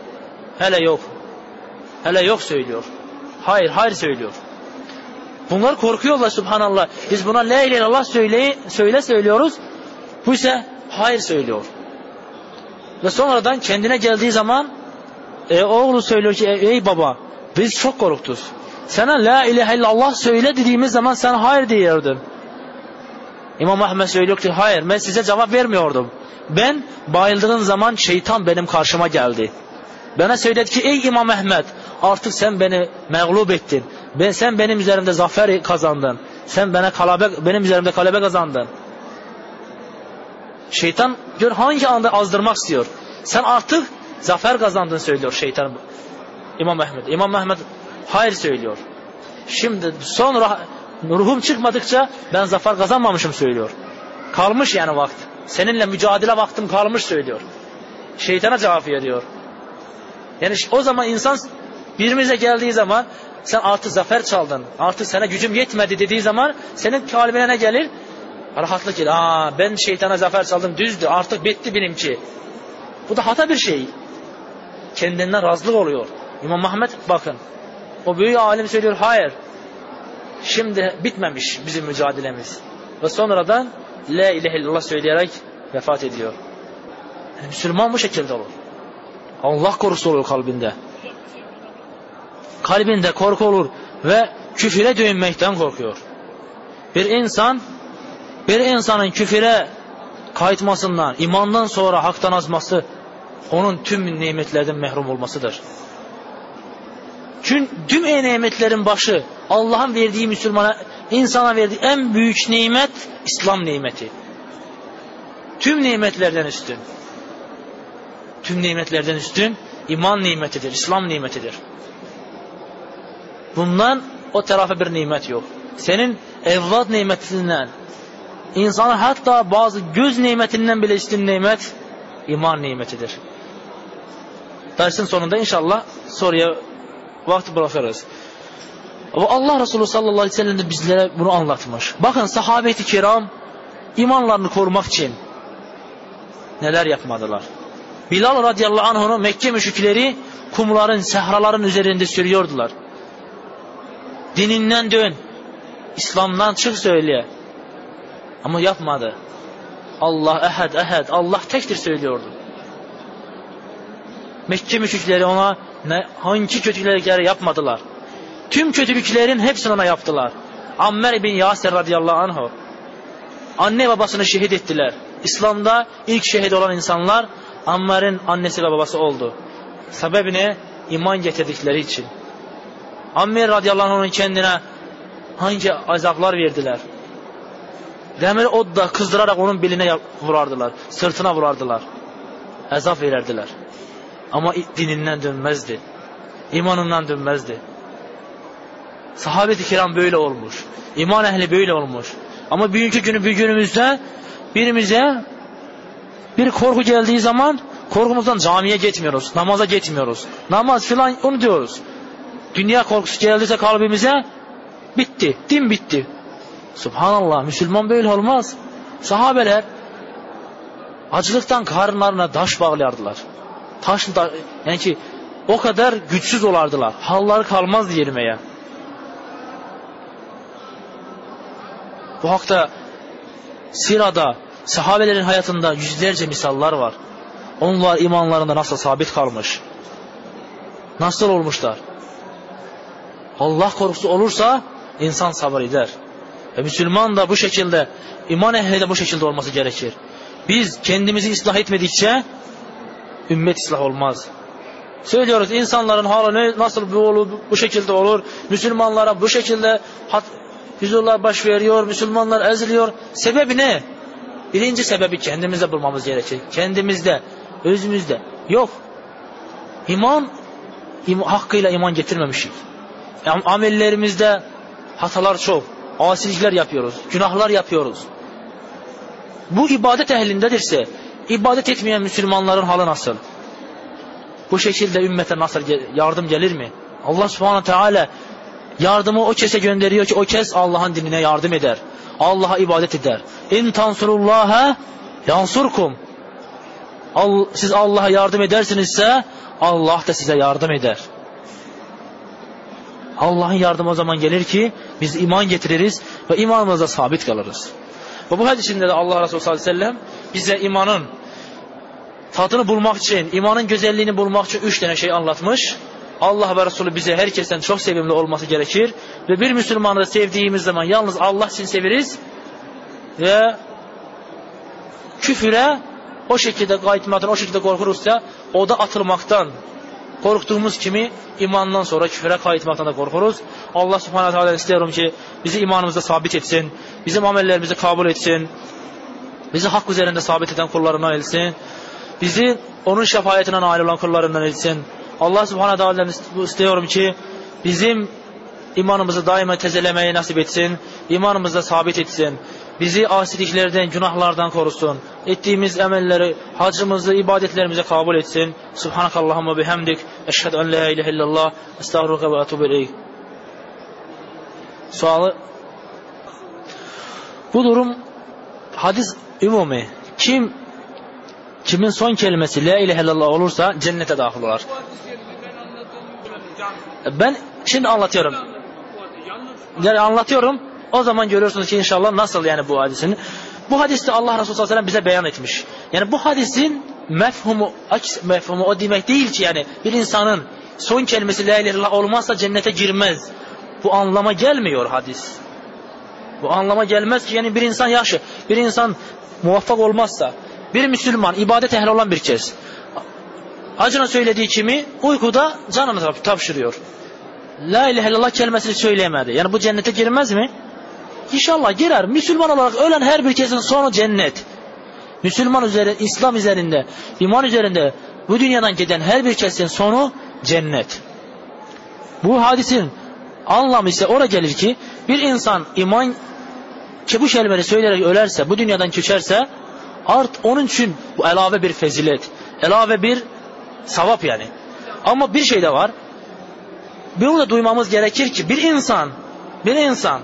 hele yok söylüyor. Hayır söylüyor. Bunlar korkuyorlar subhanallah. Biz buna la ilahe illallah söylüyoruz. Bu ise hayır söylüyor. Ve sonradan kendine geldiği zaman oğlu söylüyor ki ey baba, biz çok korktuk. Sana la ilahe illallah söyle dediğimiz zaman sen hayır diyordun. İmam Ahmed söylüyor ki hayır, ben size cevap vermiyordum. Ben bayıldığım zaman şeytan benim karşıma geldi. Bana söyledi ki ey İmam Ahmed, artık sen beni mağlup ettin. Sen benim üzerimde zafer kazandın. Sen benim üzerimde galebe kazandın. Şeytan gör hangi anda azdırmak istiyor. Sen artık zafer kazandın söylüyor şeytan İmam Ahmed. İmam Ahmed hayır söylüyor. Şimdi sonra ruhum çıkmadıkça ben zafer kazanmamışım söylüyor. Kalmış yani vakt. Seninle mücadele vaktim kalmış söylüyor. Şeytana cevap veriyor. Yani o zaman insan birimize geldiği zaman sen artık zafer çaldın, artık sana gücüm yetmedi dediği zaman senin kalbine ne gelir? Rahatlık gelir. Ben şeytana zafer çaldım, düzdü, artık bitti benimki. Bu da hata bir şey. Kendinden razılık oluyor. İmam Ahmed bakın. O büyük alim söylüyor hayır. Şimdi bitmemiş bizim mücadelemiz. Ve sonradan la ilahe illallah söyleyerek vefat ediyor. Yani Müslüman bu şekilde olur. Allah korusu olur kalbinde. Kalbinde korku olur ve küfüre dönmekten korkuyor. Bir insanın küfüre kayıtmasından, imandan sonra haktan azması onun tüm nimetlerden mehrum olmasıdır. Çünkü tüm nimetlerin başı Allah'ın verdiği insana verdiği en büyük nimet İslam nimeti. Tüm nimetlerden üstün iman nimetidir, İslam nimetidir. Bundan o tarafa bir nimet yok. Senin evlat nimetinden, insanın hatta bazı göz nimetinden bile üstün nimet iman nimetidir. Dersin sonunda inşallah soruya vakti bırakırız. Allah Resulü sallallahu aleyhi ve sellem de bizlere bunu anlatmış. Bakın sahabe-i kiram imanlarını korumak için neler yapmadılar. Bilal radıyallahu anh'unu Mekke müşrikleri kumların, sehraların üzerinde sürüyordular. Dininden dön. İslam'dan çık söyle. Ama yapmadı. Allah ehad ehad. Allah tektir söylüyordu. Mekke müşrikleri ona hangi kötülükleri yapmadılar. Tüm kötülüklerin hepsini ona yaptılar. Ammar bin Yasir radıyallahu anh, anne babasını şehit ettiler. İslam'da ilk şehit olan insanlar Ammar'ın annesi ve babası oldu. Sebebi ne? İman getirdikleri için. Ammar radıyallahu anh'ın kendine hangi azaplar verdiler? Demir odda kızdırarak onun beline vurardılar. Sırtına vurardılar. Azap verirdiler. Ama dininden dönmezdi. İmanından dönmezdi. Sahabe-i kiram böyle olmuş. İman ehli böyle olmuş. Ama günümüzde birimize bir korku geldiği zaman korkumuzdan camiye gitmiyoruz. Namaza gitmiyoruz. Namaz filan onu diyoruz. Dünya korkusu geldiyse kalbimize bitti. Din bitti. Subhanallah, Müslüman böyle olmaz. Sahabeler acılıktan karınlarına taş bağlardılar. Yani ki o kadar güçsüz olardılar. Halları kalmazdı yerimeye. Bu hakta sirada sahabelerin hayatında yüzlerce misallar var. Onlar imanlarında nasıl sabit kalmış. Nasıl olmuşlar. Allah korkusu olursa insan sabır eder. Ve Müslüman da bu şekilde, iman ehli de bu şekilde olması gerekir. Biz kendimizi ıslah etmedikçe ümmet ıslah olmaz. Söylüyoruz, insanların halı nasıl bu şekilde olur. Müslümanlara bu şekilde huzurlar baş veriyor. Müslümanlar eziliyor. Sebebi ne? Birinci sebebi kendimizde bulmamız gerekir. Kendimizde, özümüzde. Yok. Hakkıyla iman getirmemişik. Amellerimizde hatalar çok. Asilikler yapıyoruz. Günahlar yapıyoruz. Bu ibadet ehlindedirse, ibadet etmeyen Müslümanların halı nasıl? Bu şekilde ümmete nasıl yardım gelir mi? Allah subhanahu teala yardımı o kese gönderiyor ki o kes Allah'ın dinine yardım eder. Allah'a ibadet eder. İn tansurullaha yansurkum. Siz Allah'a yardım edersinizse Allah da size yardım eder. Allah'ın yardımı o zaman gelir ki biz iman getiririz ve imanımızda sabit kalırız. Ve bu hadisinde de Allah Resulü sallallahu aleyhi ve sellem bize imanın tadını bulmak için, imanın güzelliğini bulmak için 3 tane şey anlatmış. Allah ve Resulü bize herkesten çok sevimli olması gerekir. Ve bir Müslümanı da sevdiğimiz zaman yalnız Allah için severiz. Ve küfüre o şekilde kayıtmaktan, o şekilde korkuruzsa o da atılmaktan. Korktuğumuz kimi imandan sonra küfüre kayıtmaktan da korkuruz. Allah subhanahu teala istiyorum ki bizi imanımızda sabit etsin. Bizim amellerimizi kabul etsin. Bizi hak üzerinde sabit eden kullarından etsin. Bizi onun şefaatine nail olan kullarından etsin. Allah subhanahu teala istiyorum ki bizim imanımızı daima tezelemeyi nasip etsin. İmanımızda sabit etsin. Bizi asiliklerden, günahlardan korusun. Ettiğimiz emelleri, hacımızı, ibadetlerimizi kabul etsin. Subhanakallahumma bihamdik. Eşhedü en la ilahe illallah. Estağfurullah ve etûbü ileyk. Sualı. Bu durum hadis umumi. Kimin son kelimesi la ilahe illallah olursa cennete dahil olur. Ben şimdi anlatıyorum. Yani anlatıyorum. O zaman görüyorsunuz ki inşallah nasıl yani bu hadisin. Bu hadiste Allah Resulü sallallahu aleyhi ve sellem bize beyan etmiş. Yani bu hadisin mefhumu o demek değil ki yani bir insanın son kelimesi la ilahe illallah olmazsa cennete girmez. Bu anlama gelmiyor hadis. Bu anlama gelmez ki yani bir insan muvaffak olmazsa, bir Müslüman ibadet ehli olan bir kez acına söylediği kimi uykuda canını tapşırıyor. La ilahe illallah kelimesini söyleyemedi. Yani bu cennete girmez mi? İnşallah girer. Müslüman olarak ölen her bir kesin sonu cennet. Müslüman üzerinde, İslam üzerinde, iman üzerinde bu dünyadan giden her bir kesin sonu cennet. Bu hadisin anlamı ise oraya gelir ki bir insan iman ki bu kelimeleri söyleyerek ölerse, bu dünyadan köçerse onun için bu elave bir fezilet, elave bir sevap yani. Ama bir şey de var. Bunu da duymamız gerekir ki bir insan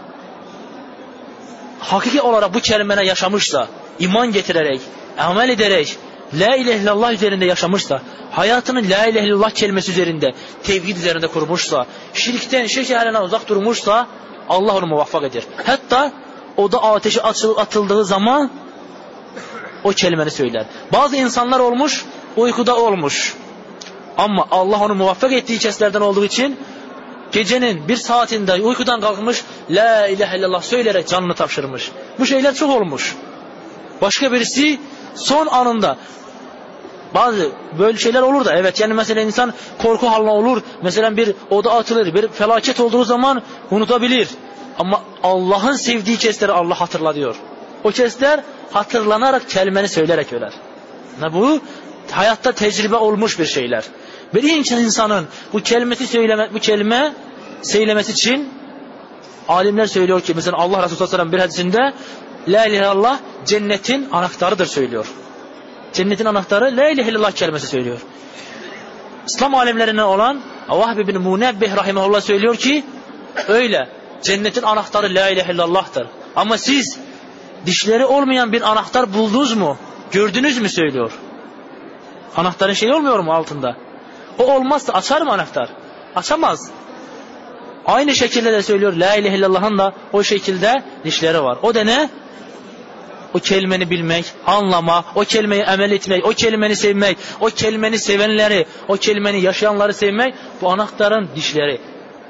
hakiki olarak bu kelimeleri yaşamışsa, iman getirerek, amel ederek la ilahe illallah üzerinde yaşamışsa, hayatını la ilahe illallah kelimesi üzerinde, tevhid üzerinde kurmuşsa, şirk ehlinden uzak durmuşsa Allah onu muvaffak eder. Hatta o da ateşe atıldığı zaman o kelimeni söyler. Bazı insanlar olmuş, uykuda olmuş. Ama Allah onu muvaffak ettiği keslerden olduğu için gecenin bir saatinde uykudan kalkmış, la ilahe illallah söyleyerek canını tapşırmış. Bu şeyler çok olmuş. Başka birisi son anında, bazı böyle şeyler olur da, evet, yani mesela insan korku haline olur, mesela bir oda atılır, bir felaket olduğu zaman unutabilir. Ama Allah'ın sevdiği kesleri Allah hatırla diyor. O kesler hatırlanarak kelimeni söyleyerek öler. Bu hayatta tecrübe olmuş bir şeyler. Bir insanın bu kelime söylemesi için alimler söylüyor ki, mesela Allah Resulü sallallahu aleyhi ve sellem bir hadisinde la ilahe illallah cennetin anahtarıdır söylüyor. Cennetin anahtarı la ilahe illallah kelimesi söylüyor. İslam alimlerinden olan Vahb ibn Munebbih rahimahullah söylüyor ki öyle, cennetin anahtarı la ilahe illallah'tır. Ama siz dişleri olmayan bir anahtar buldunuz mu? Gördünüz mü söylüyor. Anahtarın şey olmuyor mu altında? O olmazsa açar mı anahtar? Açamaz. Aynı şekilde de söylüyor, la ilahe illallah'ın da o şekilde dişleri var. O da ne? O kelimeni bilmek, anlama, o kelimeyi amel etmek, o kelimeni sevmek, o kelimeni sevenleri, o kelimeni yaşayanları sevmek, bu anahtarın dişleri.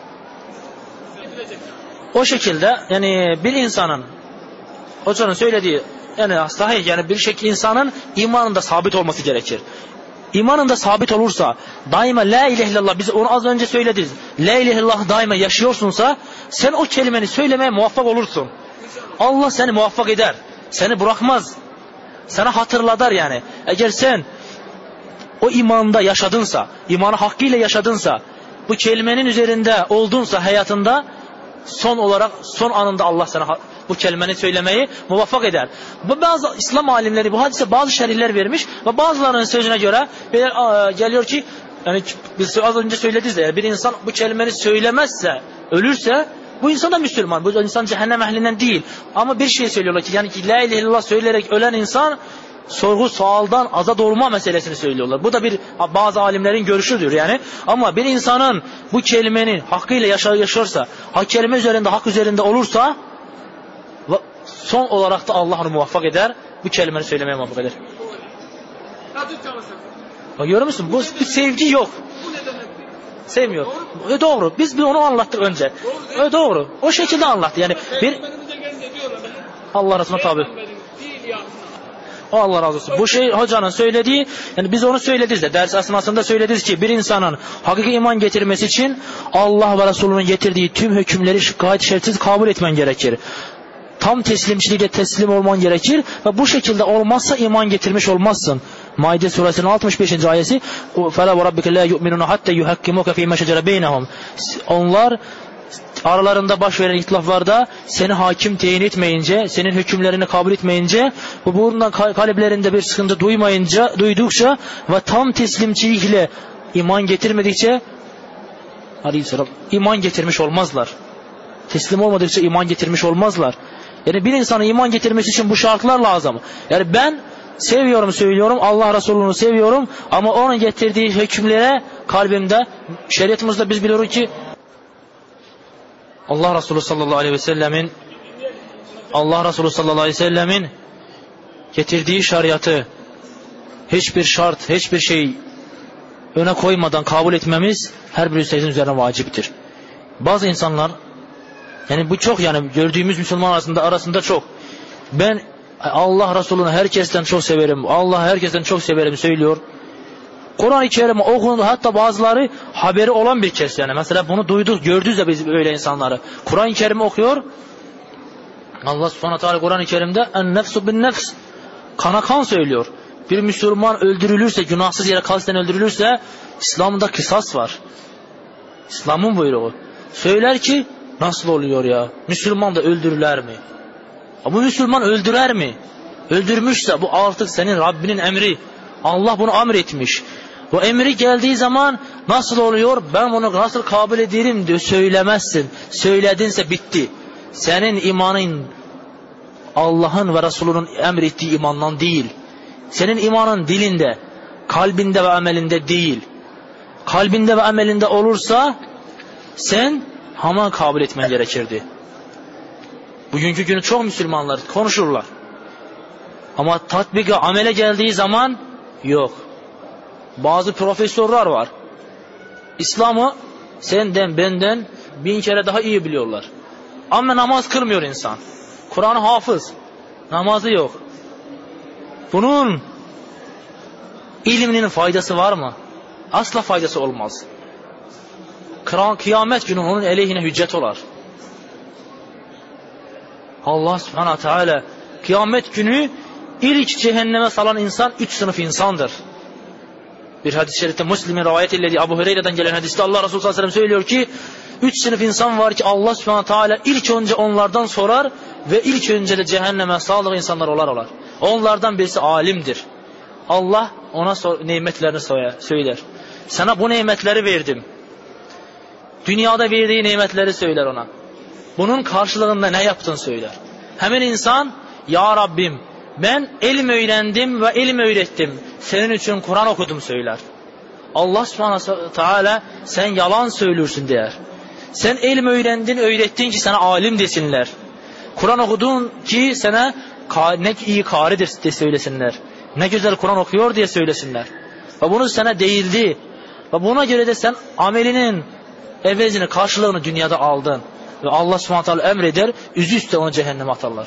O şekilde yani bir insanın, hocanın söylediği, yani sahih, yani bir şekilde insanın imanında sabit olması gerekir. İmanında sabit olursa, daima la ilahe illallah, biz onu az önce söyledik, la ilahe illallah daima yaşıyorsunsa, sen o kelimeni söylemeye muvaffak olursun. Allah seni muvaffak eder, seni bırakmaz, sana hatırladar yani. Eğer sen o imanda yaşadınsa, imanı hakkıyla yaşadınsa, bu kelimenin üzerinde oldunsa hayatında, son anında Allah sana bu kelimeyi söylemeyi muvaffak eder. Bu bazı İslam alimleri bu hadise bazı şerihler vermiş ve bazılarının sözüne göre geliyor ki, yani biz az önce söylediğiz de, bir insan bu kelimeyi söylemezse, ölürse, bu insan da Müslüman, bu insan cehennem ehlinden değil. Ama bir şey söylüyorlar ki, yani ki la ilahe illallah söyleyerek ölen insan sorgu sualdan azat olma meselesini söylüyorlar. Bu da bazı alimlerin görüşüdür yani. Ama bir insanın bu kelimenin hakkıyla yaşarsa, kelime üzerinde, hak üzerinde olursa, son olarak da Allah onu muvaffak eder, bu kelimeyi söylemeye muvaffak eder. Görüyor musun? Bu sevgi yok. Sevmiyor. Doğru. Biz onu anlattık önce. Doğru. O şekilde anlattı. Yani Allah Resulü'ne tabi. Allah razı olsun. Bu şey hocanın söylediği, yani biz onu söylediniz de, ders esnasında söylediniz ki bir insanın hakiki iman getirmesi için Allah ve Resulü'nün getirdiği tüm hükümleri gayet şertsiz kabul etmen gerekir. Tam teslimçilikle teslim olman gerekir ve bu şekilde olmazsa iman getirmiş olmazsın. Maide suresinin 65. ayeti فَلَا وَرَبِّكَ لَا يُؤْمِنُونَ حَتَّى يُحَكِّمُوكَ فِي مَا شَجَرَ بَيْنَهُمْ. Onlar aralarında baş veren ihtilaflarda seni hakim teyin etmeyince, senin hükümlerini kabul etmeyince, bu bundan kalplerinde bir sıkıntı duydukça ve tam teslimçilikle iman getirmedikçe aleyhisselam iman getirmiş olmazlar. Teslim olmadıkça iman getirmiş olmazlar. Yani bir insanın iman getirmesi için bu şartlar lazım. Yani ben seviyorum, söylüyorum, Allah Resulü'nü seviyorum ama onun getirdiği hükümlere kalbimde, şeriatımızda biz biliyoruz ki Allah Resulü sallallahu aleyhi ve sellemin getirdiği şeriatı hiçbir şart, hiçbir şey öne koymadan kabul etmemiz her bir üstadın üzerine vaciptir. Bazı insanlar, yani bu çok, yani gördüğümüz Müslüman arasında çok, ben Allah Resulü'nü herkesten çok severim, Allah herkesten çok severim söylüyor. Kur'an-ı Kerim'i okunuyor, hatta bazıları haberi olan bir kes yani. Mesela bunu duyduk, gördük de biz öyle insanları. Kur'an-ı Kerim'i okuyor. Allah Subhanahu Teala Kur'an-ı Kerim'de en-nefsu bin-nefs, kana kan söylüyor. Bir Müslüman öldürülürse, günahsız yere kasten öldürülürse İslam'da kısas var. İslam'ın buyruğu. Söyler ki nasıl oluyor ya? Müslüman da öldürürler mi? Bu Müslüman öldürer mi? Öldürmüşse bu artık senin Rabbinin emri. Allah bunu emretmiş. Bu emri geldiği zaman nasıl oluyor? Ben bunu nasıl kabul ederim diye söylemezsin. Söyledinse bitti. Senin imanın Allah'ın ve Resulünün emrettiği imandan değil. Senin imanın dilinde, kalbinde ve amelinde değil. Kalbinde ve amelinde olursa sen hemen kabul etmen gerekirdi. Bugünkü günü çok Müslümanlar konuşurlar. Ama tatbika, amele geldiği zaman yok. Bazı profesörler var. İslam'ı senden, benden 1000 kere daha iyi biliyorlar. Ama namaz kılmıyor insan. Kur'an hafız. Namazı yok. Bunun ilminin faydası var mı? Asla faydası olmaz. Kıyamet günü onun aleyhine hüccet olar. Allah subhanahu teala kıyamet günü ilk cehenneme salan insan 3 sınıf insandır. Bir hadis-i şerifte Müslim'in rivayet ettiği Abu Hureyre'den gelen hadiste Allah Resulü sallallahu aleyhi ve sellem söylüyor ki 3 sınıf insan var ki Allah subhanahu teala ilk önce onlardan sorar ve ilk önce de cehenneme saldığı insanlar olar. Onlardan birisi alimdir. Allah ona nimetlerini söyler. Sana bu nimetleri verdim. Dünyada verdiği nimetleri söyler ona. Bunun karşılığında ne yaptın söyler. Hemen insan ya Rabbim ben ilim öğrendim ve ilim öğrettim. Senin için Kur'an okudum söyler. Allah subhanahu teala sen yalan söylüyorsun der. Sen ilim öğrendin, öğrettin ki sana alim desinler. Kur'an okudun ki sana ne iyi karidir diye söylesinler. Ne güzel Kur'an okuyor diye söylesinler. Ve bunu sana değildi. Ve buna göre de sen amelinin evezini, karşılığını dünyada aldın. Ve Allah subhanahu teala emreder, yüzü üstü onu cehenneme atarlar.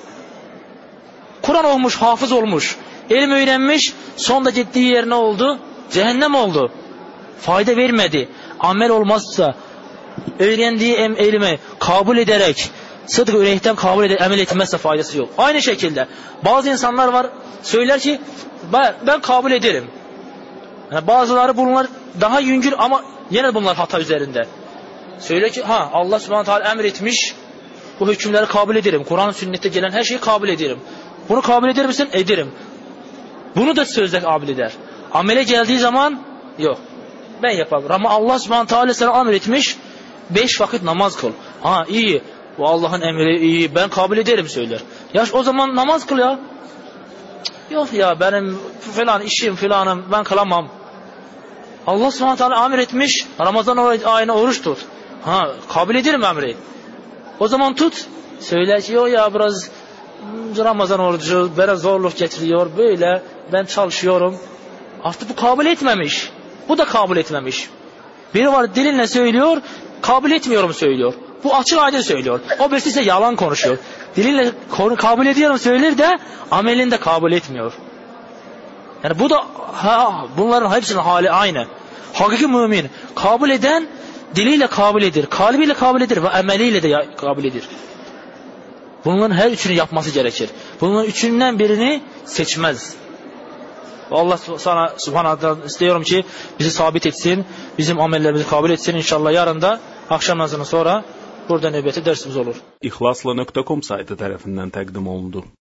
Kur'an olmuş, hafız olmuş, ilim öğrenmiş, sonunda gittiği yer ne oldu? Cehennem oldu. Fayda vermedi. Amel olmazsa, öğrendiği ilmi kabul ederek, sıdk yürekten kabul ederek amel etmezse faydası yok. Aynı şekilde bazı insanlar var, söyler ki ben kabul ederim. Yani bazıları bunlar daha yüngül ama yine bunlar hata üzerinde. Söyle ki Allah subhanahu teala emretmiş, bu hükümleri kabul ederim. Kur'an sünnette gelen her şeyi kabul ederim. Bunu kabul eder misin? Ederim. Bunu da sözle kabul eder. Amele geldiği zaman yok. Ben yaparım. Ama Allah subhanahu teala sana emretmiş 5 vakit namaz kıl. İyi. Bu Allah'ın emri iyi. Ben kabul ederim söyler. Ya o zaman namaz kıl ya. Yok ya benim falan işim filanım ben kılamam. Allah subhanahu teala emretmiş Ramazan ayına oruç tut. Kabul ederim emri. O zaman tut. Söyler ki yok ya biraz Ramazan orucu biraz zorluk getiriyor böyle ben çalışıyorum. Artık bu kabul etmemiş. Bu da kabul etmemiş. Biri var dilinle söylüyor, kabul etmiyorum söylüyor. Bu açık aydın söylüyor. O birisi ise yalan konuşuyor. Dilinle kabul ediyorum söyler de amelinde kabul etmiyor. Yani bu da bunların hepsinin hali aynı. Hakiki mümin kabul eden diliyle kabul edir, kalbiyle kabul edir ve ameliyle de kabul edir. Bunların her üçünü yapması gerekir. Bunların üçünden birini seçmez. Allah sana subhanahu istiyorum ki bizi sabit etsin, bizim amellerimizi kabul etsin. İnşallah yarın da akşam namazından sonra burada növbəti dersimiz olur. İhlasla.com saytı tərəfindən təqdim olundu.